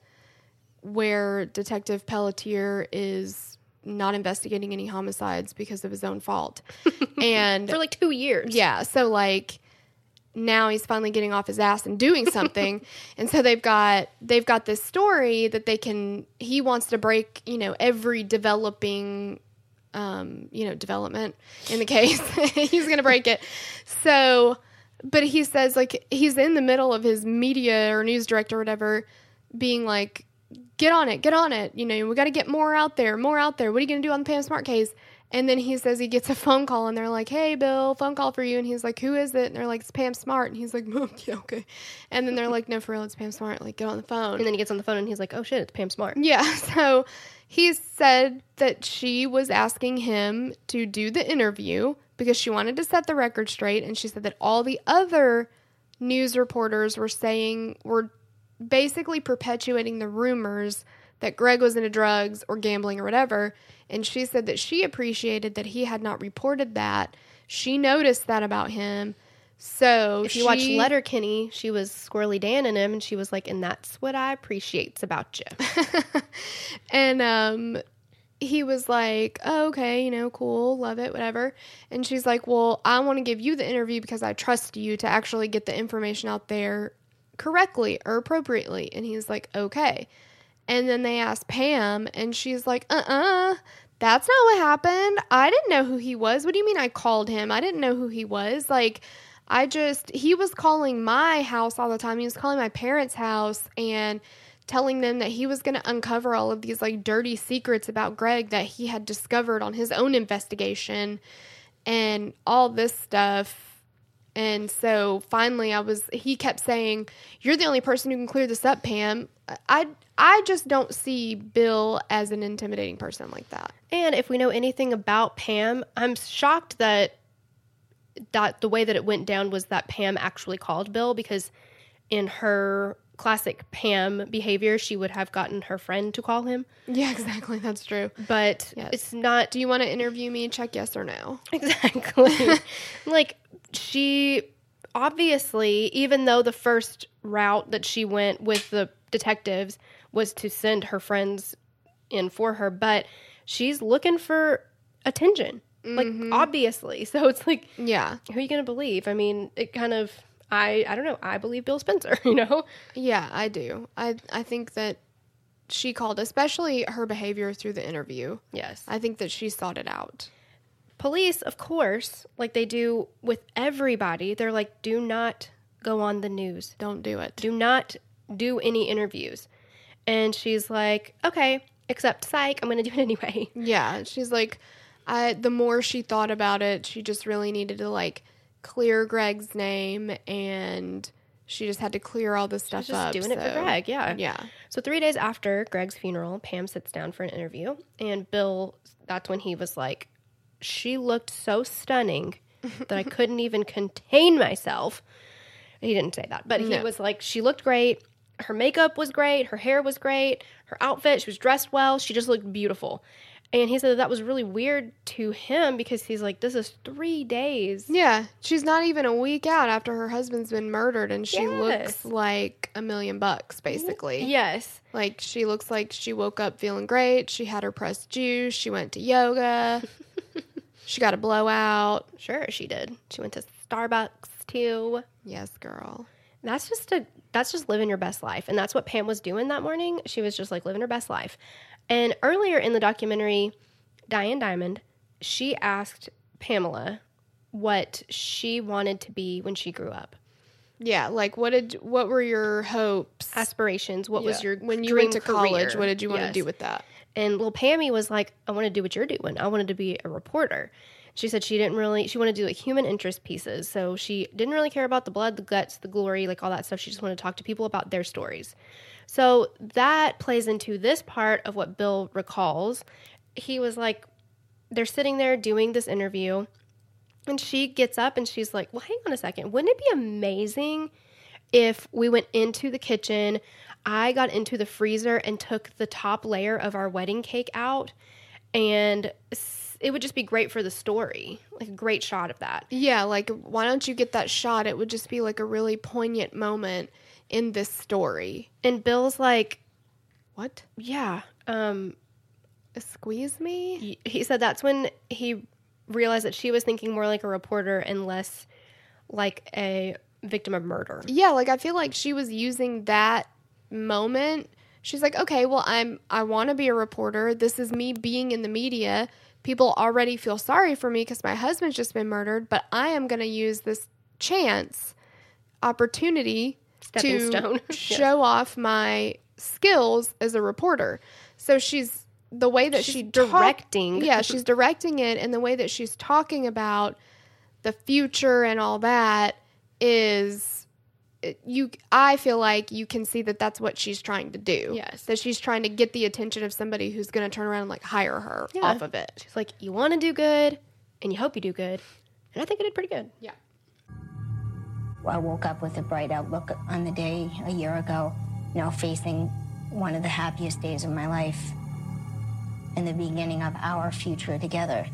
A: where Detective Pelletier is not investigating any homicides because of his own fault. And
B: For like two years.
A: yeah. So like now he's finally getting off his ass and doing something. And so they've got, they've got this story that they can, he wants to break, you know, every developing um, you know, development in the case. He's going to break it. So, but he says, like, he's in the middle of his media or news director or whatever being like, get on it, get on it. You know, we got to get more out there, more out there. What are you going to do on the Pam Smart case? And then he says he gets a phone call and they're like, hey, Bill, phone call for you. And he's like, who is it? And they're like, it's Pam Smart. And he's like, oh, yeah, okay. And then they're like, no, for real, it's Pam Smart. Like, get on the phone.
B: And then he gets on the phone and he's like, oh, shit, it's Pam Smart.
A: Yeah. So he said that she was asking him to do the interview because she wanted to set the record straight. And she said that all the other news reporters were saying, were basically perpetuating the rumors that Greg was into drugs or gambling or whatever. And she said that she appreciated that he had not reported that. She noticed that about him. So
B: if
A: she,
B: you watch Letterkenny, she was Squirrely Dan in him, and she was like, and that's what I appreciates about you.
A: And um, he was like, oh, okay, you know, cool, love it, whatever. And she's like, well, I want to give you the interview because I trust you to actually get the information out there correctly or appropriately. And he's like, okay. And then they asked Pam, and she's like, uh-uh, that's not what happened. I didn't know who he was. What do you mean I called him? I didn't know who he was. Like, I just, he was calling my house all the time. He was calling my parents' house and telling them that he was going to uncover all of these, like, dirty secrets about Greg that he had discovered on his own investigation and all this stuff. And so finally I was, he kept saying, you're the only person who can clear this up, Pam. I, I just don't see Bill as an intimidating person like that.
B: And if we know anything about Pam, I'm shocked that that the way that it went down was that Pam actually called Bill, because in her classic Pam behavior, she would have gotten her friend to call him.
A: Yeah, exactly. That's true.
B: But
A: Yes.
B: it's not...
A: Do you want to interview me? Check yes or no.
B: Exactly. Like, she obviously, even though the first route that she went with the detectives was to send her friends in for her, but she's looking for attention. Like,
A: Mhm.
B: obviously. So it's like,
A: Yeah.
B: who are you going to believe? I mean, it kind of, I, I don't know. I believe Bill Spencer, you know?
A: Yeah, I do. I I think that she called, especially her behavior through the interview.
B: Yes.
A: I think that she sought it out.
B: Police, of course, like they do with everybody, they're like, do not go on the news.
A: Don't do it.
B: Do not do any interviews. And she's like, okay, except psych, I'm going to do it anyway.
A: Yeah, she's like, I. The more she thought about it, she just really needed to like clear Greg's name, and she just had to clear all this stuff
B: She's just
A: up.
B: doing it for
A: so-
B: Greg, yeah.
A: Yeah.
B: So three days after Greg's funeral, Pam sits down for an interview, and Bill, that's when he was like, she looked so stunning that I couldn't even contain myself. He didn't say that, but he
A: No.
B: was like, she looked great. Her makeup was great. Her hair was great. Her outfit, she was dressed well. She just looked beautiful. And he said that, that was really weird to him because he's like, this is three days.
A: Yeah, she's not even a week out after her husband's been murdered, and she
B: Yes.
A: looks like a million bucks, basically.
B: Yes.
A: Like, she looks like she woke up feeling great. She had her pressed juice. She went to yoga. She got a blowout.
B: Sure, she did. She went to Starbucks too.
A: Yes, girl.
B: That's just a that's just living your best life. And that's what Pam was doing that morning. She was just like living her best life. And earlier in the documentary, Diane Diamond, she asked Pamela what she wanted to be when she grew up.
A: Yeah, like, what did what were your hopes?
B: Aspirations. What was
A: Yeah.
B: your
A: when you
B: dream
A: went to college?
B: career?
A: What did you want
B: Yes.
A: to do with that?
B: And little Pammy was like, I want to do what you're doing. I wanted to be a reporter. She said she didn't really, she wanted to do like human interest pieces. So she didn't really care about the blood, the guts, the glory, like all that stuff. She just wanted to talk to people about their stories. So that plays into this part of what Bill recalls. He was like, they're sitting there doing this interview, and she gets up and she's like, well, hang on a second. Wouldn't it be amazing if we went into the kitchen, I got into the freezer and took the top layer of our wedding cake out, and it would just be great for the story, like a great shot of that.
A: Yeah, like, why don't you get that shot? It would just be like a really poignant moment in this story.
B: And Bill's like,
A: what?
B: Yeah. Um,
A: Squeeze me?
B: He said that's when he realized that she was thinking more like a reporter and less like a victim of murder.
A: Yeah, like, I feel like she was using that moment. She's like, okay, well, I'm I want to be a reporter. This is me being in the media. People already feel sorry for me because my husband's just been murdered, but I am going to use this chance, opportunity
B: Stepping
A: to
B: stone.
A: show off my skills as a reporter. So she's, the way that
B: She's
A: she
B: directing.
A: Talk, yeah, she's directing it, and the way that she's talking about the future and all that is, you. I feel like you can see that that's what she's trying to do.
B: Yes.
A: That she's trying to get the attention of somebody who's going to turn around and like hire her
B: Yeah.
A: off of it.
B: She's like, you want to do good, and you hope you do good. And I think I did pretty good.
A: Yeah.
J: I woke up with a bright outlook on the day a year ago, now facing one of the happiest days of my life and the beginning of our future together.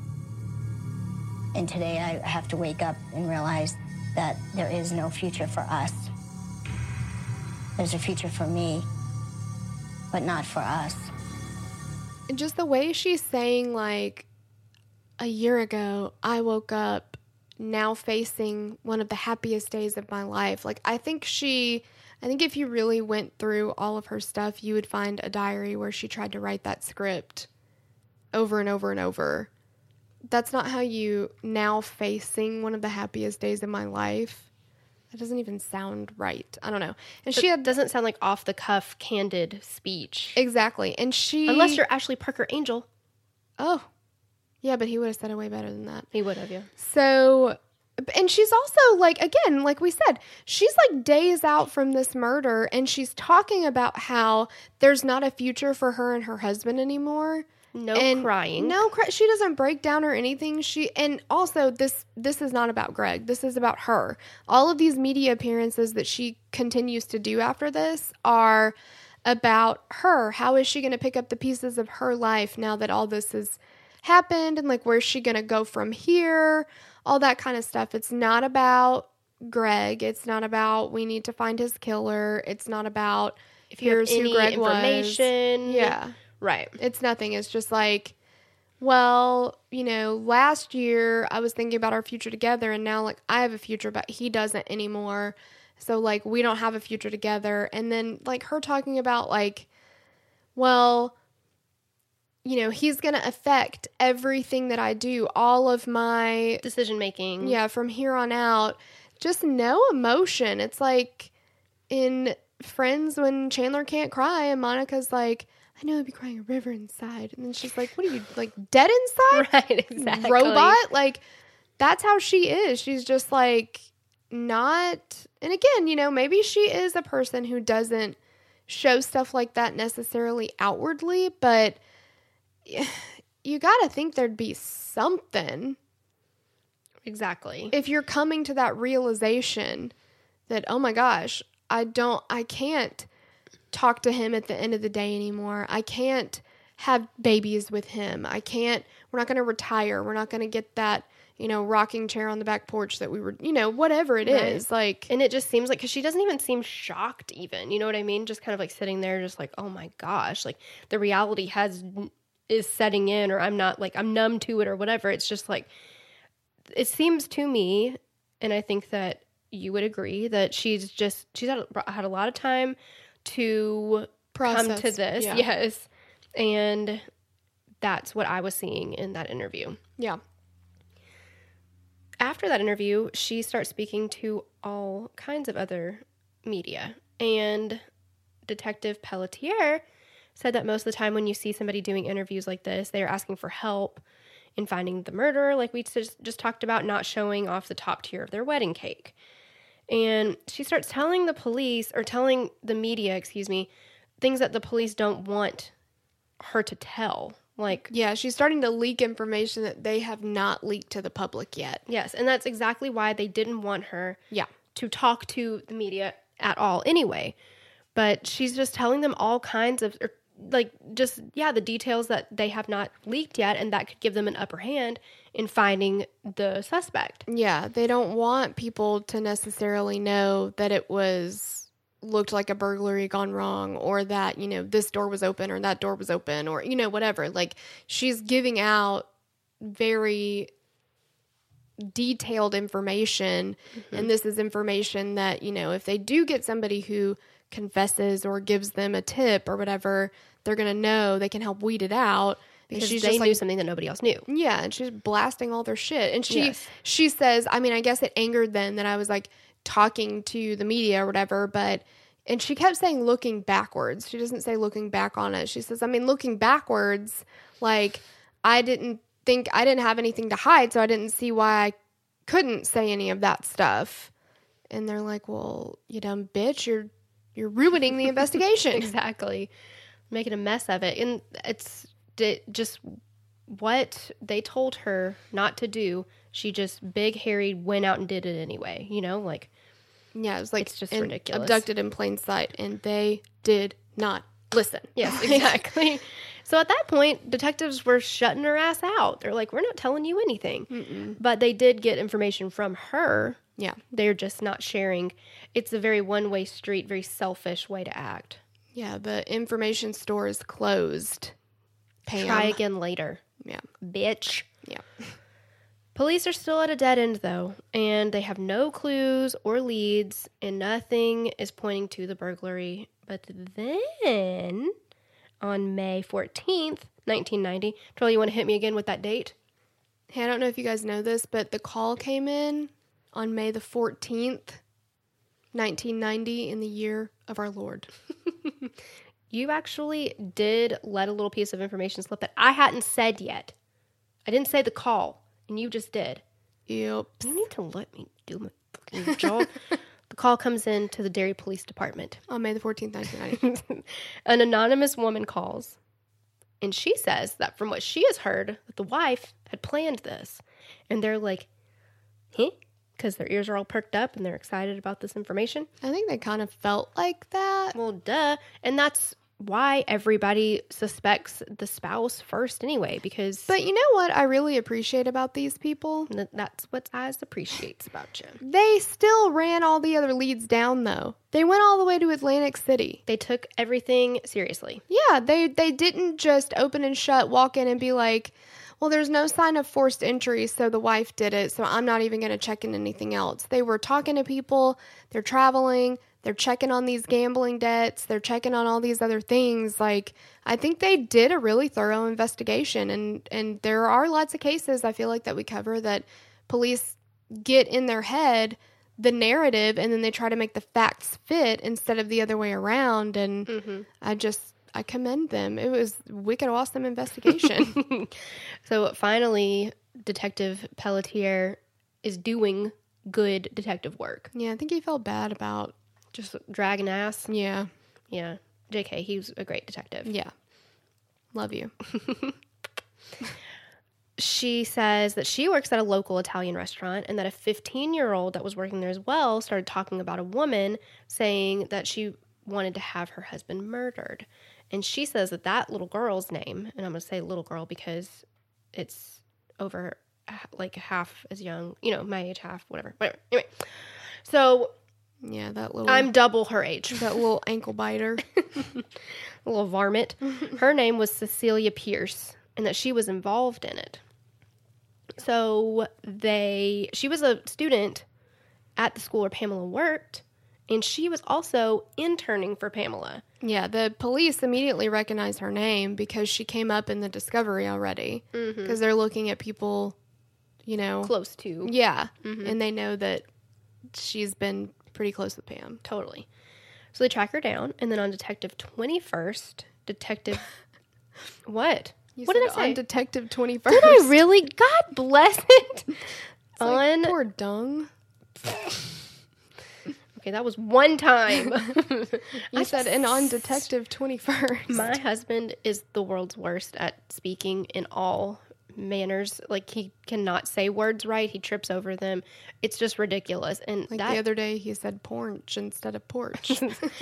J: And today I have to wake up and realize that there is no future for us. There's a future for me, but not for us.
A: And just the way she's saying, like, a year ago, I woke up now facing one of the happiest days of my life. Like, I think she, I think if you really went through all of her stuff, you would find a diary where she tried to write that script over and over and over. That's not how you now facing one of the happiest days of my life. That doesn't even sound right. I don't know. And
B: But
A: she had,
B: doesn't sound like off the cuff, candid speech.
A: exactly. And she,
B: Unless you're Ashley Parker Angel.
A: oh, yeah, but he would have said it way better than that.
B: He would have, yeah.
A: So, and she's also like, again, like we said, she's like days out from this murder, and she's talking about how there's not a future for her and her husband anymore.
B: No
A: And
B: crying.
A: No, cry- she doesn't break down or anything. She, and also this, this is not about Greg. This is about her. All of these media appearances that she continues to do after this are about her. How is she going to pick up the pieces of her life now that all this has happened, and like, where's she going to go from here? All that kind of stuff. It's not about Greg. It's not about we need to find his killer. It's not about
B: if you
A: here's
B: have any
A: who Greg
B: information.
A: was. Yeah.
B: Right.
A: It's nothing. It's just like, well, you know, last year I was thinking about our future together, and now, like, I have a future, but he doesn't anymore. So, like, we don't have a future together. And then, like, her talking about, like, well, you know, he's going to affect everything that I do, all of my
B: decision making.
A: Yeah, from here on out. Just no emotion. It's like in Friends when Chandler can't cry and Monica's like, I know I'd be crying a river inside. And then she's like, what are you, like, dead inside?
B: Right, exactly.
A: Robot? Like, that's how she is. She's just like not, and again, you know, maybe she is a person who doesn't show stuff like that necessarily outwardly, but you got to think there'd be something.
B: Exactly.
A: If you're coming to that realization that, oh my gosh, I don't, I can't talk to him at the end of the day anymore. I can't have babies with him. I can't, we're not going to retire. We're not going to get that, you know, rocking chair on the back porch that we were, you know, whatever it right. is. Like,
B: and it just seems like, because she doesn't even seem shocked even, you know what I mean? Just kind of like sitting there just like, oh my gosh, like the reality has, is setting in, or I'm not, like, I'm numb to it or whatever. It's just like, it seems to me, and I think that you would agree, that she's just, she's had, had a lot of time to Process. come to this. Yeah. Yes. And that's what I was seeing in that interview.
A: Yeah.
B: After that interview, she starts speaking to all kinds of other media. And Detective Pelletier said that most of the time when you see somebody doing interviews like this, they are asking for help in finding the murderer, like we just, just talked about, not showing off the top tier of their wedding cake. And she starts telling the police, or telling the media, excuse me, things that the police don't want her to tell. Like,
A: yeah, she's starting to leak information that they have not leaked to the public yet.
B: Yes, and that's exactly why they didn't want her
A: yeah.
B: to talk to the media at all anyway. But she's just telling them all kinds of, or like, just, yeah, the details that they have not leaked yet, and that could give them an upper hand in finding the suspect.
A: Yeah, they don't want people to necessarily know that it was, looked like a burglary gone wrong, or that, you know, this door was open or that door was open, or, you know, whatever. Like, she's giving out very detailed information, mm-hmm. and this is information that, you know, if they do get somebody who confesses or gives them a tip or whatever, they're going to know, they can help weed it out.
B: Because
A: she's
B: they
A: just
B: knew
A: like,
B: something that nobody else knew.
A: Yeah, and she's blasting all their shit. And she
B: yes.
A: she says, I mean, I guess it angered them that I was, like, talking to the media or whatever, but, and she kept saying looking backwards. She doesn't say looking back on it. She says, I mean, looking backwards, like, I didn't think, I didn't have anything to hide, so I didn't see why I couldn't say any of that stuff. And they're like, well, you dumb bitch, you're you're ruining the investigation.
B: Exactly. Making a mess of it. And it's just what they told her not to do. She just big Harry went out and did it anyway. You know, like,
A: yeah, it was like,
B: it's just
A: in,
B: ridiculous.
A: Abducted in plain sight, and they did not listen.
B: Yes, exactly. So at that point, detectives were shutting her ass out. They're like, we're not telling you anything.
A: Mm-mm.
B: But they did get information from her.
A: Yeah.
B: They're just not sharing. It's a very one-way street, very selfish way to act.
A: Yeah, the information store is closed. Pam.
B: Try again later.
A: Yeah.
B: Bitch.
A: Yeah.
B: Police are still at a dead end, though, and they have no clues or leads, and nothing is pointing to the burglary. But then, on May fourteenth, nineteen ninety, Troy, you want to hit me again with that date?
A: Hey, I don't know if you guys know this, but the call came in on May the fourteenth, nineteen ninety, in the year of our Lord.
B: You actually did let a little piece of information slip that I hadn't said yet. I didn't say the call, and you just did.
A: Yep.
B: You need to let me do my fucking job. The call comes in to the Derry Police Department.
A: On May the fourteenth, nineteen ninety.
B: An anonymous woman calls, and she says that from what she has heard, that the wife had planned this. And they're like, huh? Because their ears are all perked up and they're excited about this information.
A: I think they kind of felt like that.
B: Well, duh. And that's why everybody suspects the spouse first anyway, because
A: But you know what I really appreciate about these people?
B: th- that's what Eyes appreciates about you.
A: They still ran all the other leads down, though. They went all the way to Atlantic City.
B: They took everything seriously.
A: Yeah, they, they didn't just open and shut, walk in and be like, well, there's no sign of forced entry, so the wife did it, so I'm not even going to check in anything else. They were talking to people, they're traveling, they're checking on these gambling debts, they're checking on all these other things. Like, I think they did a really thorough investigation, and, and there are lots of cases, I feel like, that we cover that police get in their head the narrative, and then they try to make the facts fit instead of the other way around, and
B: Mm-hmm.
A: I just... I commend them. It was wicked awesome investigation.
B: So finally, Detective Pelletier is doing good detective work.
A: Yeah, I think he felt bad about...
B: Just dragging ass.
A: Yeah.
B: Yeah. J K, he was a great detective.
A: Yeah. Love you.
B: She says that she works at a local Italian restaurant and that a fifteen-year-old that was working there as well started talking about a woman saying that she wanted to have her husband murdered. And she says that that little girl's name, and I'm going to say little girl because it's over like half as young, you know, my age, half, whatever. Whatever. Anyway, so
A: Yeah, that little...
B: I'm double her age.
A: That little ankle biter.
B: A little varmint. Her name was Cecilia Pierce, and that she was involved in it. So they, she was a student at the school where Pamela worked, and she was also interning for Pamela.
A: Yeah, the police immediately recognized her name because she came up in the discovery already. Because
B: Mm-hmm.
A: they're looking at people, you know...
B: Close to.
A: Yeah,
B: Mm-hmm.
A: and they know that she's been pretty close with Pam.
B: Totally. So they track her down, and then on Detective twenty-first, Detective... What?
A: You
B: What
A: said
B: did I say?
A: on Detective twenty-first.
B: Did I really? God bless it.
A: It's
B: on...
A: like, poor dung.
B: Okay, that was one time.
A: You
B: I
A: said,
B: just-
A: and on Detective twenty-first.
B: My husband is the world's worst at speaking in all manners. Like, he cannot say words right. He trips over them. It's just ridiculous. And
A: Like
B: that
A: the other day, he said porch instead of porch.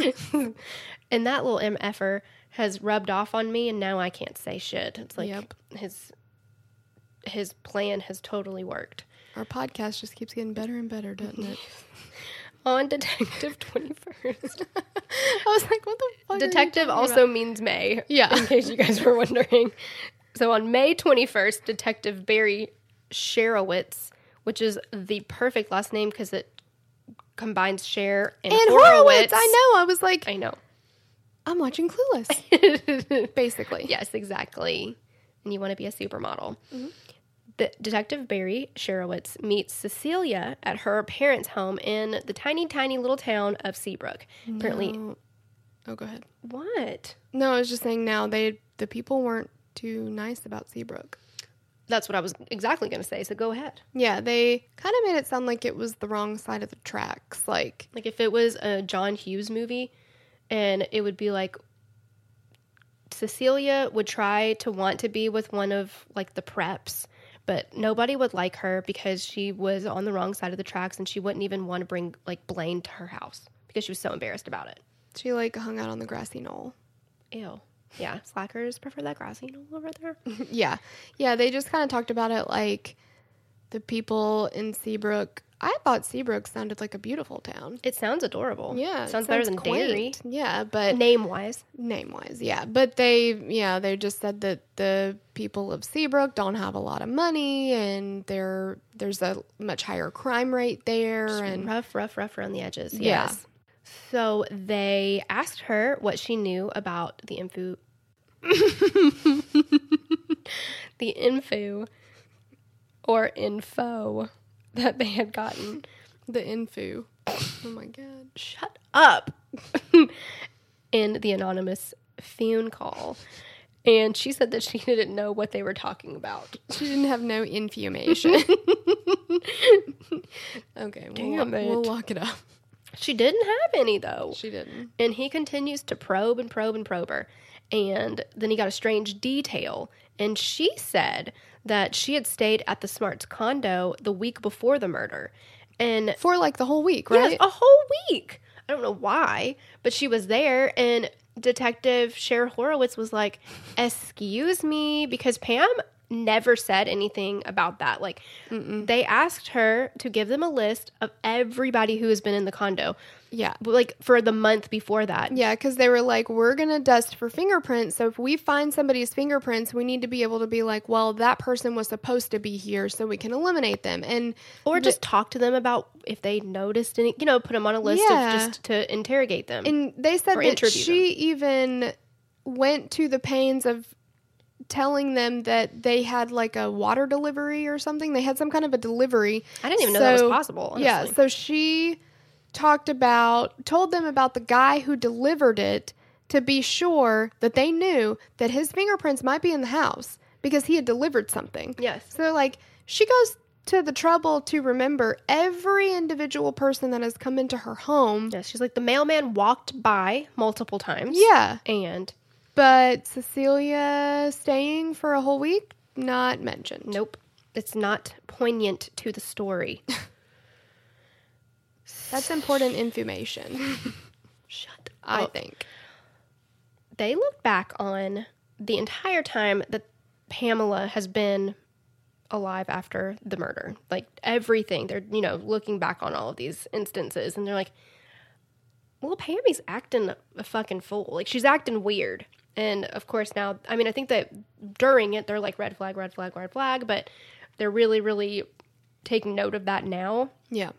B: and that little M F-er has rubbed off on me, and now I can't say shit. It's like
A: Yep.
B: his his plan has totally worked.
A: Our podcast just keeps getting better and better, doesn't it?
B: On Detective twenty-first.
A: I was like, what the fuck?
B: Detective
A: are you
B: also means May.
A: Yeah.
B: In case you guys were wondering. So on May twenty-first, Detective Barry Sherowitz, which is the perfect last name because it combines Cher and,
A: and
B: Horowitz.
A: Horowitz, I know. I was like,
B: I know.
A: I'm watching Clueless. Basically.
B: Yes, exactly. And you want to be a supermodel.
A: Mm-hmm.
B: The Detective Barry Sherowitz meets Cecilia at her parents' home in the tiny, tiny little town of Seabrook. Apparently,
A: No. Oh, go ahead.
B: what?
A: No, I was just saying now they the people weren't too nice about Seabrook.
B: That's what I was exactly going to say. So go ahead.
A: Yeah, they kind of made it sound like it was the wrong side of the tracks. Like,
B: Like if it was a John Hughes movie, and it would be like Cecilia would try to want to be with one of like the preps, but nobody would like her because she was on the wrong side of the tracks, and she wouldn't even want to bring like Blaine to her house because she was so embarrassed about it.
A: she, like, hung out on the grassy knoll.
B: Ew. Yeah, slackers prefer that grassy knoll over there.
A: Yeah. Yeah, they just kind of talked about it like the people in Seabrook. I thought Seabrook sounded like a beautiful town.
B: It sounds adorable.
A: Yeah. it
B: sounds better than
A: quaint.
B: Derry.
A: Yeah, but
B: Name wise,
A: name wise, yeah. But they, yeah, they just said that the people of Seabrook don't have a lot of money, and there there's a much higher crime rate there, and
B: rough, rough, rough around the edges.
A: Yeah.
B: Yes. So they asked her what she knew about the info, the info, or info that they had gotten.
A: the info. Oh my god!
B: Shut up. In the anonymous phone call. And she said that she didn't know what they were talking about.
A: She didn't have no information. Okay, we'll,
B: Damn it.
A: we'll lock it up.
B: She didn't have any, though.
A: She didn't.
B: And he continues to probe and probe and probe her. And then he got a strange detail. And she said that she had stayed at the Smarts condo the week before the murder. And
A: For like the whole week, right?
B: yes, a whole week. I don't know why, but she was there. And Detective Cher Horowitz was like, excuse me, because Pam never said anything about that. Like, Mm-mm. they asked her to give them a list of everybody who has been in the condo.
A: Yeah.
B: Like, for the month before that.
A: Yeah, because they were like, we're going to dust for fingerprints. So if we find somebody's fingerprints, we need to be able to be like, well, that person was supposed to be here so we can eliminate them. And
B: Or just the, talk to them about if they noticed any, you know, put them on a list yeah. of just to interrogate them.
A: And they said that she them. even went to the pains of telling them that they had like a water delivery or something. They had some kind of a delivery.
B: I didn't even
A: so,
B: know that was possible, honestly.
A: Yeah, so she talked about, told them about the guy who delivered it to be sure that they knew that his fingerprints might be in the house because he had delivered something.
B: Yes.
A: So like, she goes to the trouble to remember every individual person that has come into her home.
B: Yeah, she's like, the mailman walked by multiple times.
A: Yeah.
B: And...
A: But Cecilia staying for a whole week, not mentioned.
B: Nope. It's not poignant to the story.
A: That's important information.
B: Shut up.
A: I think.
B: They look back on the entire time that Pamela has been alive after the murder. Like, everything. They're, you know, looking back on all of these instances, and they're like, well, Pammy's acting a fucking fool. Like, she's acting weird. And, of course, now, I mean, I think that during it, they're like, red flag, red flag, red flag, but they're really, really taking note of that now.
A: Yeah.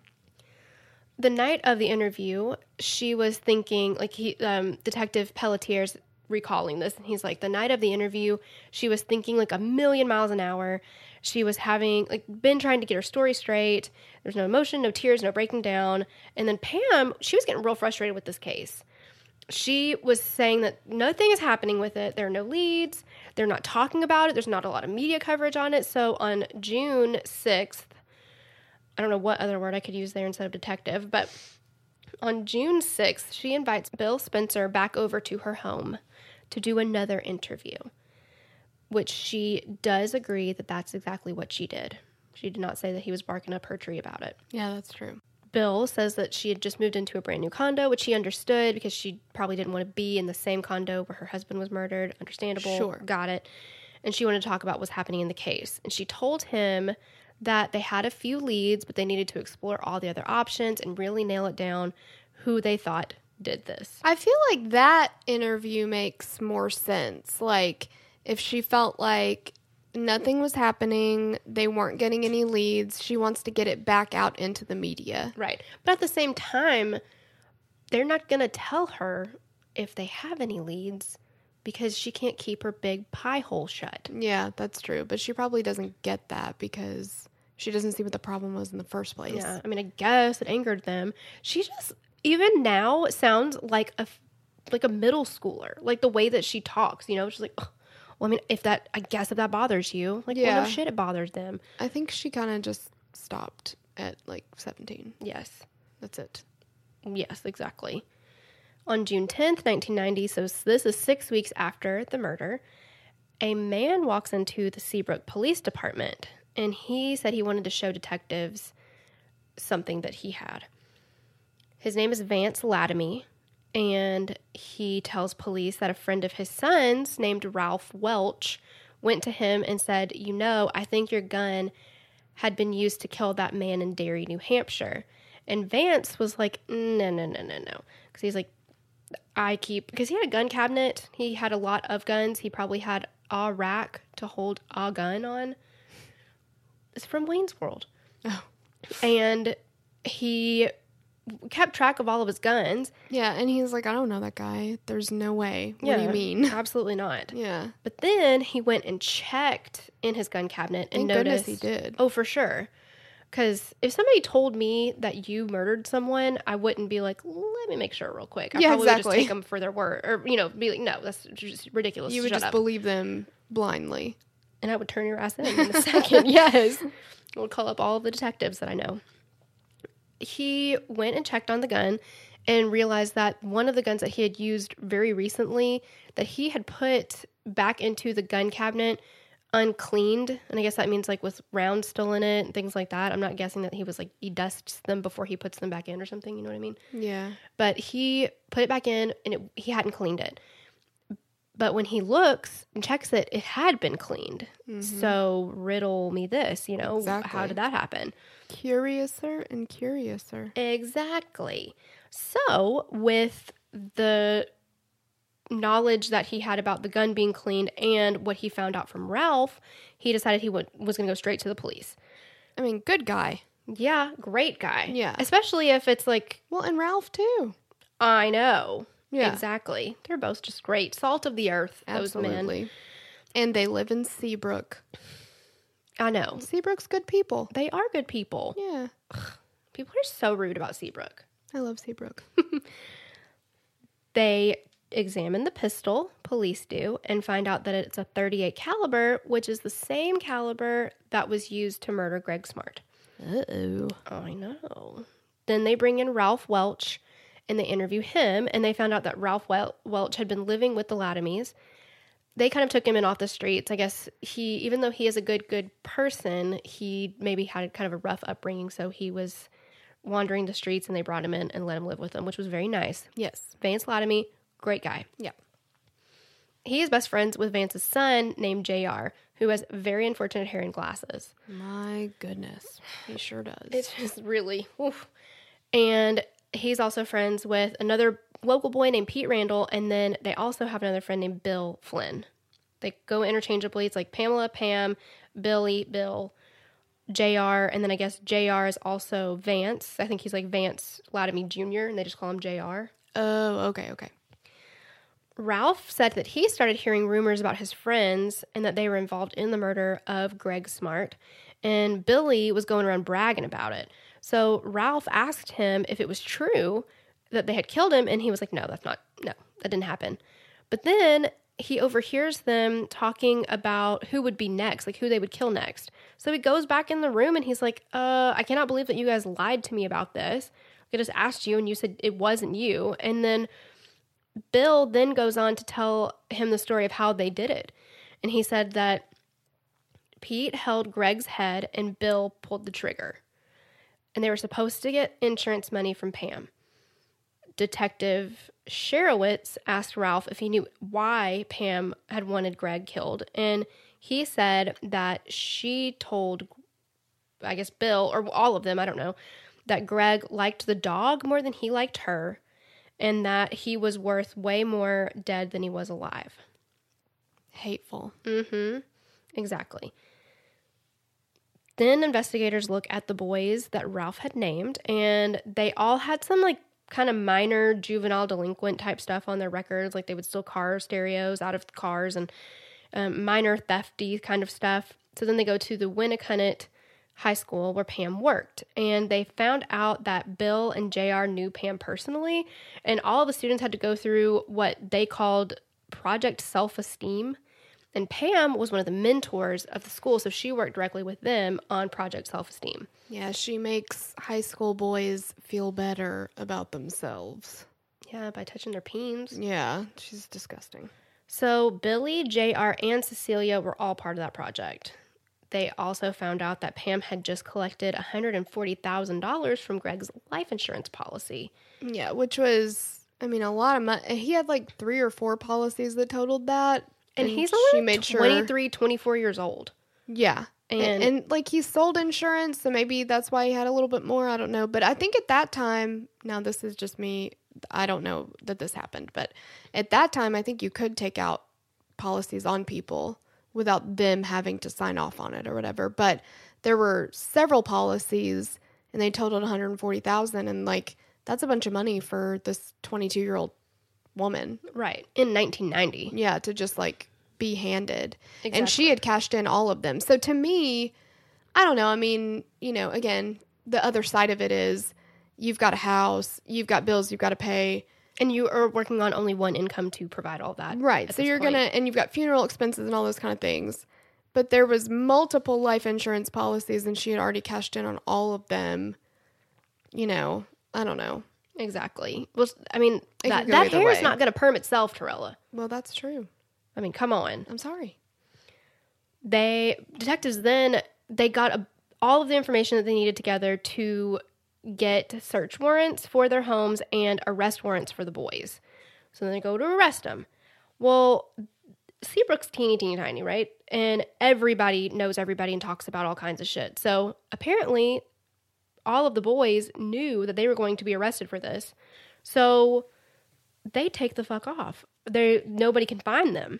B: The night of the interview, she was thinking, like, he, um, Detective Pelletier's recalling this, and he's like, the night of the interview, she was thinking, like, a million miles an hour. She was having, like, been trying to get her story straight. There's no emotion, no tears, no breaking down. And then Pam, she was getting real frustrated with this case. She was saying that nothing is happening with it. There are no leads. They're not talking about it. There's not a lot of media coverage on it. So on June sixth, I don't know what other word I could use there instead of detective, but on June sixth, she invites Bill Spencer back over to her home to do another interview, which she does agree that that's exactly what she did. She did not say that he was barking up her tree about it.
A: Yeah, that's true.
B: Bill says that she had just moved into a brand new condo, which he understood because she probably didn't want to be in the same condo where her husband was murdered. Understandable.
A: Sure.
B: Got it. And she wanted to talk about what's happening in the case. And she told him that they had a few leads, but they needed to explore all the other options and really nail it down who they thought did this.
A: I feel like that interview makes more sense. Like, if she felt like nothing was happening, they weren't getting any leads, she wants to get it back out into the media.
B: Right. But at the same time, they're not going to tell her if they have any leads because she can't keep her big pie hole shut.
A: Yeah, that's true. But she probably doesn't get that because she doesn't see what the problem was in the first place.
B: Yeah, I mean, I guess it angered them. She just, even now, sounds like a, like a middle schooler. Like the way that she talks, you know? She's like, ugh. Well, I mean, if that, I guess if that bothers you, like, yeah. well, no shit, it bothers them.
A: I think she kind of just stopped at, like, seventeen.
B: Yes.
A: That's it.
B: Yes, exactly. On June tenth, nineteen ninety, so this is six weeks after the murder, a man walks into the Seabrook Police Department, and he said he wanted to show detectives something that he had. His name is Vance Latamy. And he tells police that a friend of his son's named Ralph Welch went to him and said, you know, I think your gun had been used to kill that man in Derry, New Hampshire. And Vance was like, no, no, no, no, no. Because he's like, I keep, because he had a gun cabinet. He had a lot of guns. He probably had a rack to hold a gun on. It's from Wayne's World.
A: Oh.
B: And he kept track of all of his guns.
A: Yeah, and he's like, I don't know that guy. There's no way. What
B: yeah,
A: do you mean?
B: Absolutely not.
A: Yeah.
B: But then he went and checked in his gun cabinet and
A: Thank
B: noticed.
A: Goodness he did.
B: Oh, for sure. Because if somebody told me that you murdered someone, I wouldn't be like, let me make sure real quick. I
A: yeah,
B: probably
A: exactly.
B: would just take them for their word. Or, you know, be like, no, that's just ridiculous.
A: You would
B: Shut
A: just
B: up.
A: believe them blindly.
B: And I would turn your ass in in a second. Yes. I would call up all of the detectives that I know. He went and checked on the gun and realized that one of the guns that he had used very recently that he had put back into the gun cabinet uncleaned. And I guess that means like with rounds still in it and things like that. I'm not guessing that he was like, he dusts them before he puts them back in or something. You know what I mean?
A: Yeah.
B: But he put it back in and it, he hadn't cleaned it. But when he looks and checks it, it had been cleaned. Mm-hmm. So riddle me this, you know, exactly. How did that happen?
A: Curiouser and curiouser.
B: Exactly. So with the knowledge that he had about the gun being cleaned and what he found out from Ralph, he decided he would, was going to go straight to the police.
A: I mean, good guy.
B: Yeah, great guy.
A: Yeah.
B: Especially if it's like...
A: Well, and Ralph too.
B: I know.
A: Yeah.
B: Exactly. They're both just great. Salt of the earth,
A: Absolutely.
B: Those men.
A: And they live in Seabrook.
B: I know.
A: Seabrook's good people.
B: They are good people.
A: Yeah.
B: Ugh, people are so rude about Seabrook.
A: I love Seabrook.
B: They examine the pistol, police do, and find out that it's a thirty-eight caliber, which is the same caliber that was used to murder Greg Smart.
A: Uh-oh.
B: I know. Then they bring in Ralph Welch, and they interview him, and they found out that Ralph Wel- Welch had been living with the Latimies. They kind of took him in off the streets. I guess he, even though he is a good, good person, he maybe had kind of a rough upbringing, so he was wandering the streets, and they brought him in and let him live with them, which was very nice.
A: Yes.
B: Vance Latamy, great guy.
A: Yeah.
B: He is best friends with Vance's son named J R, who has very unfortunate hair and glasses.
A: My goodness. He sure does.
B: It's just really, oof. And he's also friends with another local boy named Pete Randall, and then they also have another friend named Bill Flynn. They go interchangeably. It's like Pamela, Pam, Billy, Bill, J R, and then I guess J R is also Vance. I think he's like Vance Latamy Junior, and they just call him J R.
A: Oh, okay, okay.
B: Ralph said that he started hearing rumors about his friends and that they were involved in the murder of Greg Smart, and Billy was going around bragging about it. So Ralph asked him if it was true that they had killed him, and he was like, no, that's not, no, that didn't happen. But then he overhears them talking about who would be next, like who they would kill next. So he goes back in the room, and he's like, uh, I cannot believe that you guys lied to me about this. I just asked you, and you said it wasn't you. And then Bill then goes on to tell him the story of how they did it. And he said that Pete held Greg's head and Bill pulled the trigger. And they were supposed to get insurance money from Pam. Detective Sherowitz asked Ralph if he knew why Pam had wanted Greg killed. And he said that she told, I guess, Bill, or all of them, I don't know, that Greg liked the dog more than he liked her, and that he was worth way more dead than he was alive.
A: Hateful.
B: Mm-hmm. Exactly. Then investigators look at the boys that Ralph had named, and they all had some, like, kind of minor juvenile delinquent type stuff on their records. Like, they would steal car stereos out of cars and um, minor thefty kind of stuff. So then they go to the Winnicott High School where Pam worked, and they found out that Bill and J R knew Pam personally, and all the students had to go through what they called Project Self-Esteem, and Pam was one of the mentors of the school, so she worked directly with them on Project Self-Esteem.
A: Yeah, she makes high school boys feel better about themselves.
B: Yeah, by touching their peens.
A: Yeah, she's disgusting.
B: So Billy, J R, and Cecilia were all part of that project. They also found out that Pam had just collected one hundred forty thousand dollars from Greg's life insurance policy.
A: Yeah, which was, I mean, a lot of money. He had like three or four policies that totaled that.
B: And, and he's only
A: she
B: like
A: made
B: twenty-three,
A: sure,
B: twenty-four years old.
A: Yeah. And, and, and like he sold insurance, so maybe that's why he had a little bit more. I don't know. But I think at that time, now this is just me, I don't know that this happened. But at that time, I think you could take out policies on people without them having to sign off on it or whatever. But there were several policies, and they totaled one hundred forty thousand dollars, and like that's a bunch of money for this twenty-two-year-old woman.
B: Right. In nineteen ninety.
A: Yeah, to just like be handed.
B: Exactly.
A: And she had cashed in all of them. So to me, I don't know. I mean, you know, again, the other side of it is you've got a house, you've got bills you've got to pay.
B: And you are working on only one income to provide all that.
A: Right. So you're going to, and you've got funeral expenses and all those kind of things. But there was multiple life insurance policies, and she had already cashed in on all of them. You know, I don't know.
B: Exactly. Well, I mean,
A: It
B: that,
A: could go
B: that
A: either
B: hair is
A: way.
B: not going to perm itself, Torella.
A: Well, that's true.
B: I mean, come on.
A: I'm sorry.
B: They detectives then they got a, all of the information that they needed together to get search warrants for their homes and arrest warrants for the boys. So then they go to arrest them. Well, Seabrook's teeny, teeny, tiny, right? And everybody knows everybody and talks about all kinds of shit. So apparently, all of the boys knew that they were going to be arrested for this. So they take the fuck off. They nobody can find them.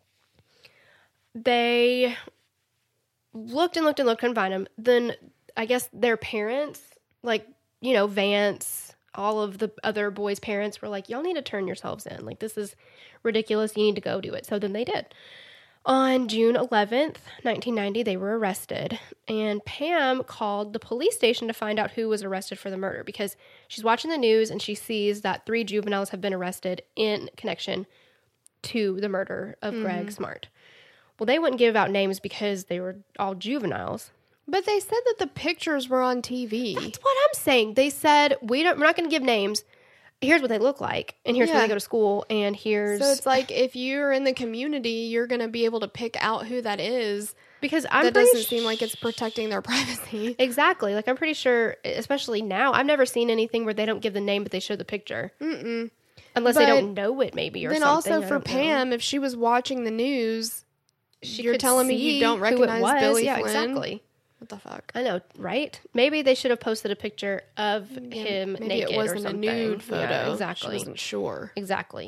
B: They looked and looked and looked, couldn't find them. Then I guess their parents, like, you know, Vance, all of the other boys' parents were like, y'all need to turn yourselves in. Like, this is ridiculous. You need to go do it. So then they did. On June eleventh, nineteen ninety, they were arrested. And Pam called the police station to find out who was arrested for the murder because she's watching the news and she sees that three juveniles have been arrested in connection to the murder of mm. Greg Smart. Well, they wouldn't give out names because they were all juveniles.
A: But they said that the pictures were on T V.
B: That's what I'm saying. They said, we don't, we're not going to give names. Here's what they look like, and here's yeah. where they go to school, and here's...
A: So it's like, if you're in the community, you're going to be able to pick out who that is.
B: Because I'm
A: That doesn't
B: sh-
A: seem like it's protecting their privacy.
B: Exactly. Like, I'm pretty sure, especially now, I've never seen anything where they don't give the name, but they show the picture.
A: Mm-mm.
B: Unless
A: but
B: they don't know it, maybe, or
A: then
B: something.
A: Then also for Pam,
B: know.
A: if she was watching the news,
B: she
A: you're telling me you don't recognize Billy
B: yeah,
A: Flynn?
B: Exactly.
A: What the fuck?
B: I know, right? Maybe they should have posted a picture of yeah, him
A: maybe
B: naked
A: it wasn't
B: or something.
A: a nude photo.
B: Yeah, exactly.
A: She wasn't sure.
B: Exactly.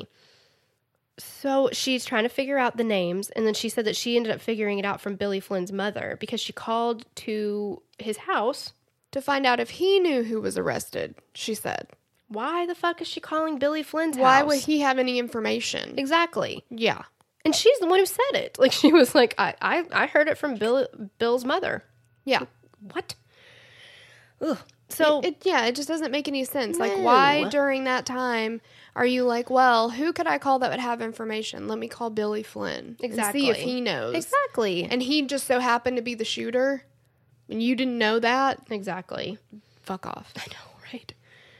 B: So she's trying to figure out the names, and then she said that she ended up figuring it out from Billy Flynn's mother because she called to his house
A: to find out if he knew who was arrested, she said.
B: Why the fuck is she calling Billy Flynn's
A: Why
B: house?
A: Why would he have any information?
B: Exactly.
A: Yeah.
B: And she's the one who said it. Like, she was like, I, I, I heard it from Bill, Bill's mother.
A: Yeah.
B: What? Ugh. So,
A: it, it, yeah, it just doesn't make any sense.
B: No.
A: Like, why during that time are you like, well, who could I call that would have information? Let me call Billy Flynn.
B: Exactly.
A: And see if he knows.
B: Exactly.
A: And he just so happened to be the shooter, and you didn't know that?
B: Exactly.
A: Fuck off.
B: I know, right?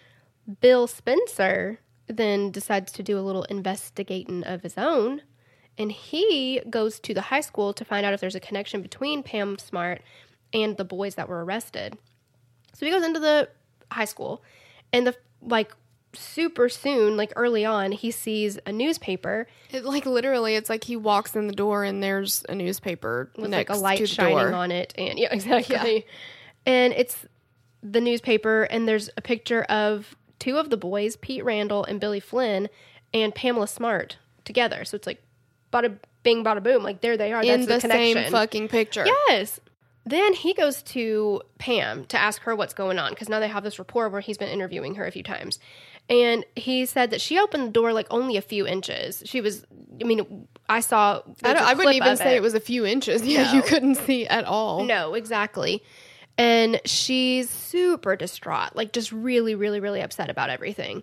B: Bill Spencer then decides to do a little investigating of his own, and he goes to the high school to find out if there's a connection between Pam Smart and the boys that were arrested. So he goes into the high school, and the like super soon, like early on, he sees a newspaper.
A: It like literally, it's like he walks in the door and there's a newspaper
B: with
A: next
B: like a light
A: to the
B: shining
A: door.
B: on it, and yeah, exactly. Yeah. And it's the newspaper, and there's a picture of two of the boys, Pete Randall and Billy Flynn, and Pamela Smart together. So it's like bada bing, bada boom. Like there they are.
A: In
B: That's
A: the,
B: the connection.
A: same fucking picture.
B: Yes. Then he goes to Pam to ask her what's going on, because now they have this rapport where he's been interviewing her a few times. And he said that she opened the door like only a few inches. She was, I mean, I saw.
A: I, don't, I wouldn't even say
B: it.
A: it was a few inches. Yeah,
B: No.
A: you couldn't see at all.
B: No, exactly. And she's super distraught, like just really, really, really upset about everything.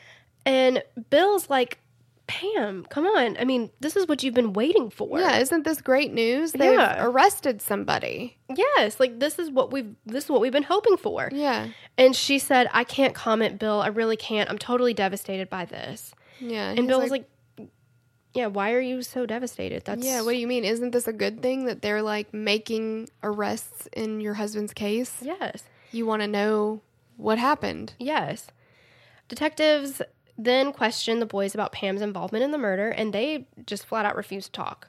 B: And Bill's like, Pam, come on. I mean, this is what you've been waiting for.
A: Yeah, isn't this great news? They've
B: Yeah.
A: arrested somebody.
B: Yes, like this is what we've this is what we've been hoping for.
A: Yeah.
B: And she said, I can't comment, Bill. I really can't. I'm totally devastated by this.
A: Yeah.
B: And Bill was like, yeah, why are you so devastated? That's
A: yeah, what do you mean? Isn't this a good thing that they're like making arrests in your husband's case?
B: Yes.
A: You want to know what happened.
B: Yes. Detectives then questioned the boys about Pam's involvement in the murder, and they just flat out refused to talk.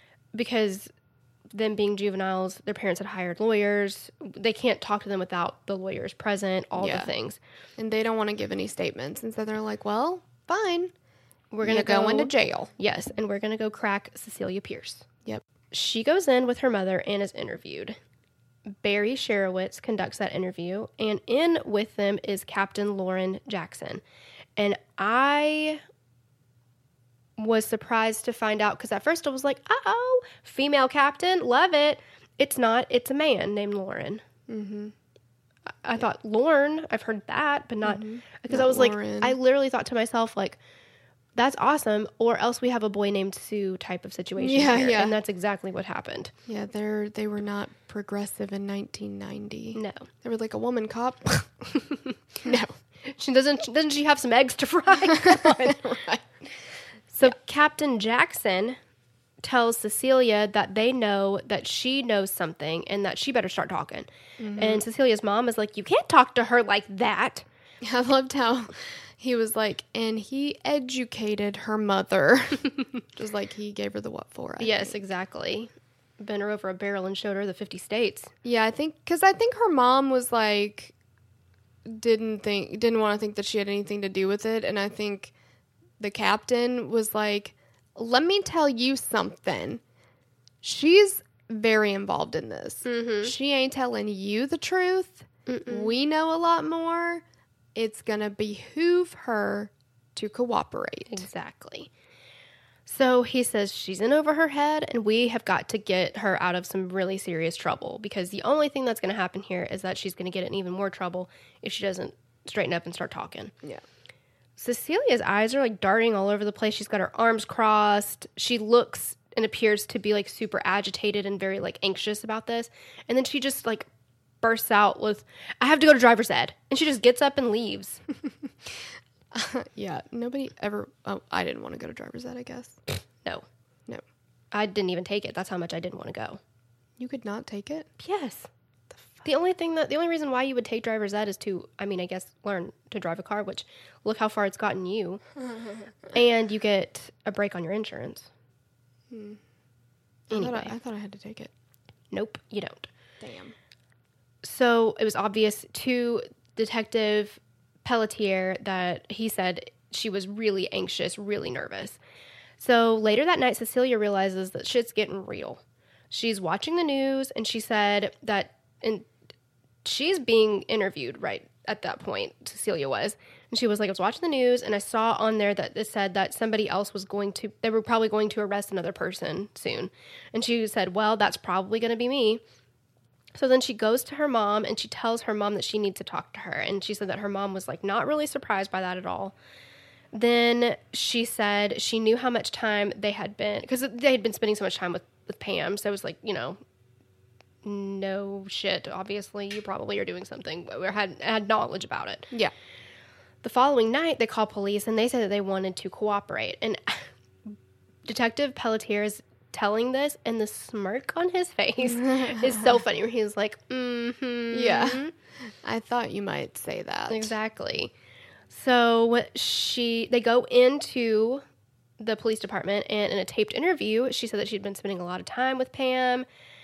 B: Because them being juveniles, their parents had hired lawyers. They can't talk to them without the lawyers present, all
A: Yeah.
B: the things.
A: And they don't want to give any statements. And so they're like, well, fine.
B: We're going to
A: go,
B: go
A: into jail.
B: Yes, and we're going to go crack Cecilia Pierce.
A: Yep.
B: She goes in with her mother and is interviewed. Barry Sherowitz conducts that interview, and in with them is Captain Lauren Jackson. And I was surprised to find out, because at first I was like, uh-oh, female captain, love it. It's not. It's a man named Lauren.
A: Mm-hmm.
B: I, I thought, Lauren, I've heard that, but not, because
A: Not
B: I was
A: Lauren.
B: like, I literally thought to myself, like, that's awesome, or else we have a boy named Sue type of situation
A: Yeah,
B: here.
A: yeah.
B: And that's exactly what happened.
A: Yeah, they're they were not progressive in nineteen ninety.
B: No.
A: They were like a woman cop. No.
B: She doesn't, doesn't she have some eggs to fry? Come on.
A: Right.
B: So Captain Jackson tells Cecilia that they know that she knows something and that she better start talking. Mm-hmm. And Cecilia's mom is like, you can't talk to her like that.
A: I loved how he was like, and he educated her mother. Just like he gave her the what for. I
B: yes,
A: think.
B: Exactly. Bent her over a barrel and showed her the fifty states.
A: Yeah, I think, because I think her mom was like, didn't think, didn't want to think that she had anything to do with it. And I think the captain was like, let me tell you something. She's very involved in this. Mm-hmm. She ain't telling you the truth. Mm-mm. We know a lot more. It's going to behoove her to cooperate.
B: Exactly. So he says she's in over her head, and we have got to get her out of some really serious trouble, because the only thing that's going to happen here is that she's going to get in even more trouble if she doesn't straighten up and start talking.
A: Yeah.
B: Cecilia's eyes are like darting all over the place. She's got her arms crossed. She looks and appears to be like super agitated and very like anxious about this. And then she just like bursts out with, I have to go to driver's ed. And she just gets up and leaves.
A: uh, yeah. Nobody ever, oh, I didn't want to go to driver's ed, I guess.
B: No.
A: No.
B: I didn't even take it. That's how much I didn't want to go.
A: You could not take it?
B: Yes. The only thing that the only reason why you would take driver's ed is to, I mean, I guess learn to drive a car, which look how far it's gotten you, and you get a break on your insurance.
A: Hmm.
B: Anyway,
A: I thought I, I thought I had to take it.
B: Nope, you don't.
A: Damn.
B: So it was obvious to Detective Pelletier that he said she was really anxious, really nervous. So later that night, Cecilia realizes that shit's getting real. She's watching the news, and she said that, and she's being interviewed right at that point, Cecilia was. And she was like, I was watching the news, and I saw on there that it said that somebody else was going to, they were probably going to arrest another person soon. And she said, well, that's probably going to be me. So then she goes to her mom, and she tells her mom that she needs to talk to her. And she said that her mom was like not really surprised by that at all. Then she said she knew how much time they had been, because they had been spending so much time with, with Pam. So it was like, you know, no shit. Obviously, you probably are doing something, or had, had knowledge about it.
A: Yeah.
B: The following night, they call police, and they said that they wanted to cooperate. And Detective Pelletier is telling this, and the smirk on his face is so funny, where he's like, mm-hmm.
A: Yeah. I thought you might say that.
B: Exactly. So she, they go into the police department, and in a taped interview, she said that she'd been spending a lot of time with Pam,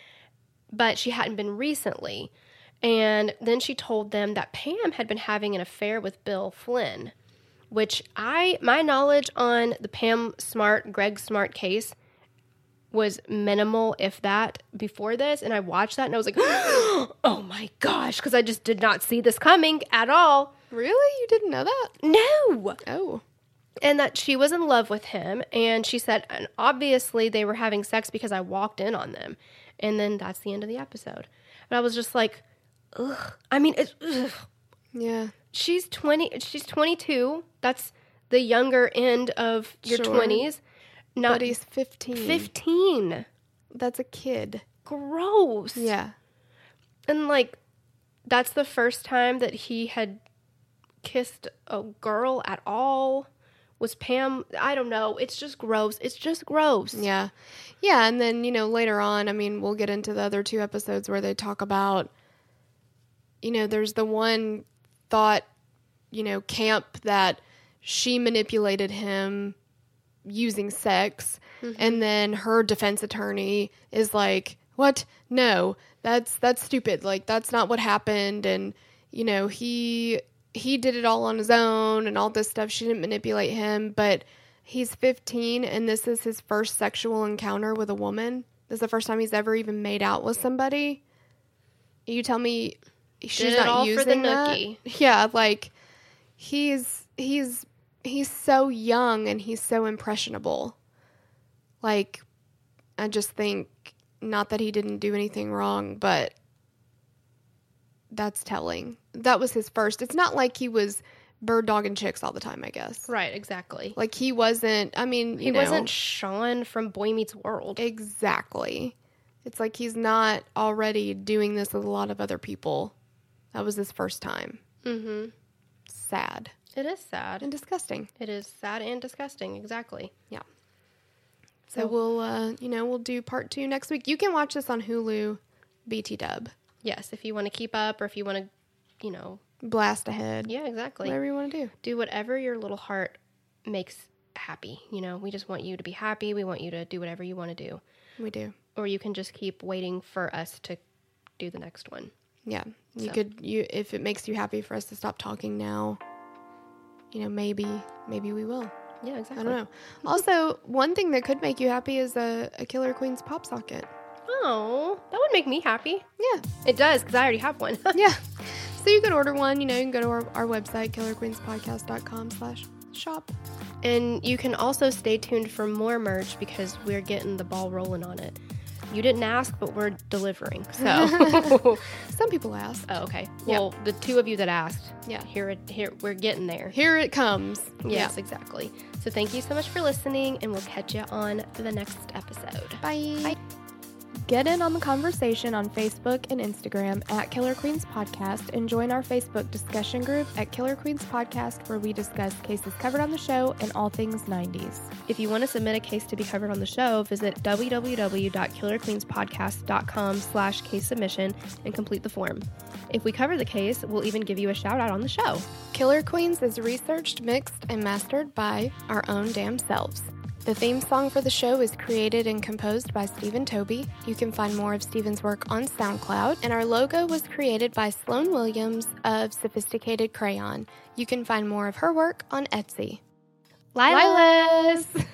B: but she hadn't been recently. And then she told them that Pam had been having an affair with Bill Flynn, which I, my knowledge on the Pam Smart, Greg Smart case was minimal, if that, before this. And I watched that, and I was like, oh my gosh, because I just did not see this coming at all.
A: Really? You didn't know that?
B: No.
A: Oh.
B: And that she was in love with him. And she said, and obviously they were having sex because I walked in on them. And then that's the end of the episode. But I was just like, ugh. I mean, it's, ugh.
A: Yeah.
B: She's twenty. She's twenty-two. That's the younger end of your
A: Sure.
B: twenties. Not
A: But he's fifteen.
B: fifteen.
A: That's a kid.
B: Gross.
A: Yeah.
B: And like, that's the first time that he had kissed a girl at all. Was Pam, I don't know. It's just gross. It's just gross.
A: Yeah. Yeah, and then, you know, later on, I mean, we'll get into the other two episodes where they talk about, you know, there's the one thought, you know, camp that she manipulated him using sex, mm-hmm. and then her defense attorney is like, what? No, that's that's stupid. Like, that's not what happened. And, you know, he he did it all on his own and all this stuff. She didn't manipulate him, but he's fifteen, and this is his first sexual encounter with a woman. This is the first time he's ever even made out with somebody. You tell me she's
B: Did it
A: not
B: all
A: using
B: for the
A: that?
B: nookie.
A: Yeah, like, he's he's he's so young and he's so impressionable. Like, I just think, not that he didn't do anything wrong, but that's telling. That was his first. It's not like he was bird dogging chicks all the time, I guess.
B: Right, exactly.
A: Like, he wasn't, I mean, you
B: He
A: know.
B: wasn't Sean from Boy Meets World.
A: Exactly. It's like he's not already doing this with a lot of other people. That was his first time.
B: Mm-hmm.
A: Sad.
B: It is sad.
A: And disgusting.
B: It is sad and disgusting, exactly.
A: Yeah. So
B: Oh.
A: we'll, uh, you know, we'll do part two next week. You can watch this on Hulu, B T Dub.
B: Yes, if you want to keep up or if you want to, you know.
A: Blast ahead.
B: Yeah, exactly.
A: Whatever you want to do.
B: Do whatever your little heart makes happy. You know, we just want you to be happy. We want you to do whatever you want to do.
A: We do.
B: Or you can just keep waiting for us to do the next one.
A: Yeah. You
B: So.
A: could, you if it makes you happy for us to stop talking now, you know, maybe, maybe we will.
B: Yeah, exactly.
A: I don't know. Also, one thing that could make you happy is a, a Killer Queens pop socket.
B: Oh, that would make me happy.
A: Yeah.
B: It does, because I already have one.
A: Yeah. So you could order one. You know, you can go to our, our website, killer queens podcast dot com slash shop.
B: And you can also stay tuned for more merch because we're getting the ball rolling on it. You didn't ask, but we're delivering. So
A: some people asked.
B: Oh, okay. Well, the two of you that asked,
A: yeah,
B: here, it, here, we're getting there.
A: Here it comes.
B: Yes,
A: yeah.
B: exactly. So thank you so much for listening, and we'll catch you on the next episode.
A: Bye.
B: Bye.
A: Get in on the conversation on Facebook and Instagram at Killer Queens Podcast and join our Facebook discussion group at Killer Queens Podcast, where we discuss cases covered on the show and all things nineties.
B: If you want to submit a case to be covered on the show, visit w w w dot killer queens podcast dot com slash case submission and complete the form. If we cover the case, we'll even give you a shout out on the show.
A: Killer Queens is researched, mixed, and mastered by our own damn selves. The theme song for the show is created and composed by Stephen Toby. You can find more of Stephen's work on SoundCloud. And our logo was created by Sloan Williams of Sophisticated Crayon. You can find more of her work on Etsy.
B: Lilas!
A: Lilas!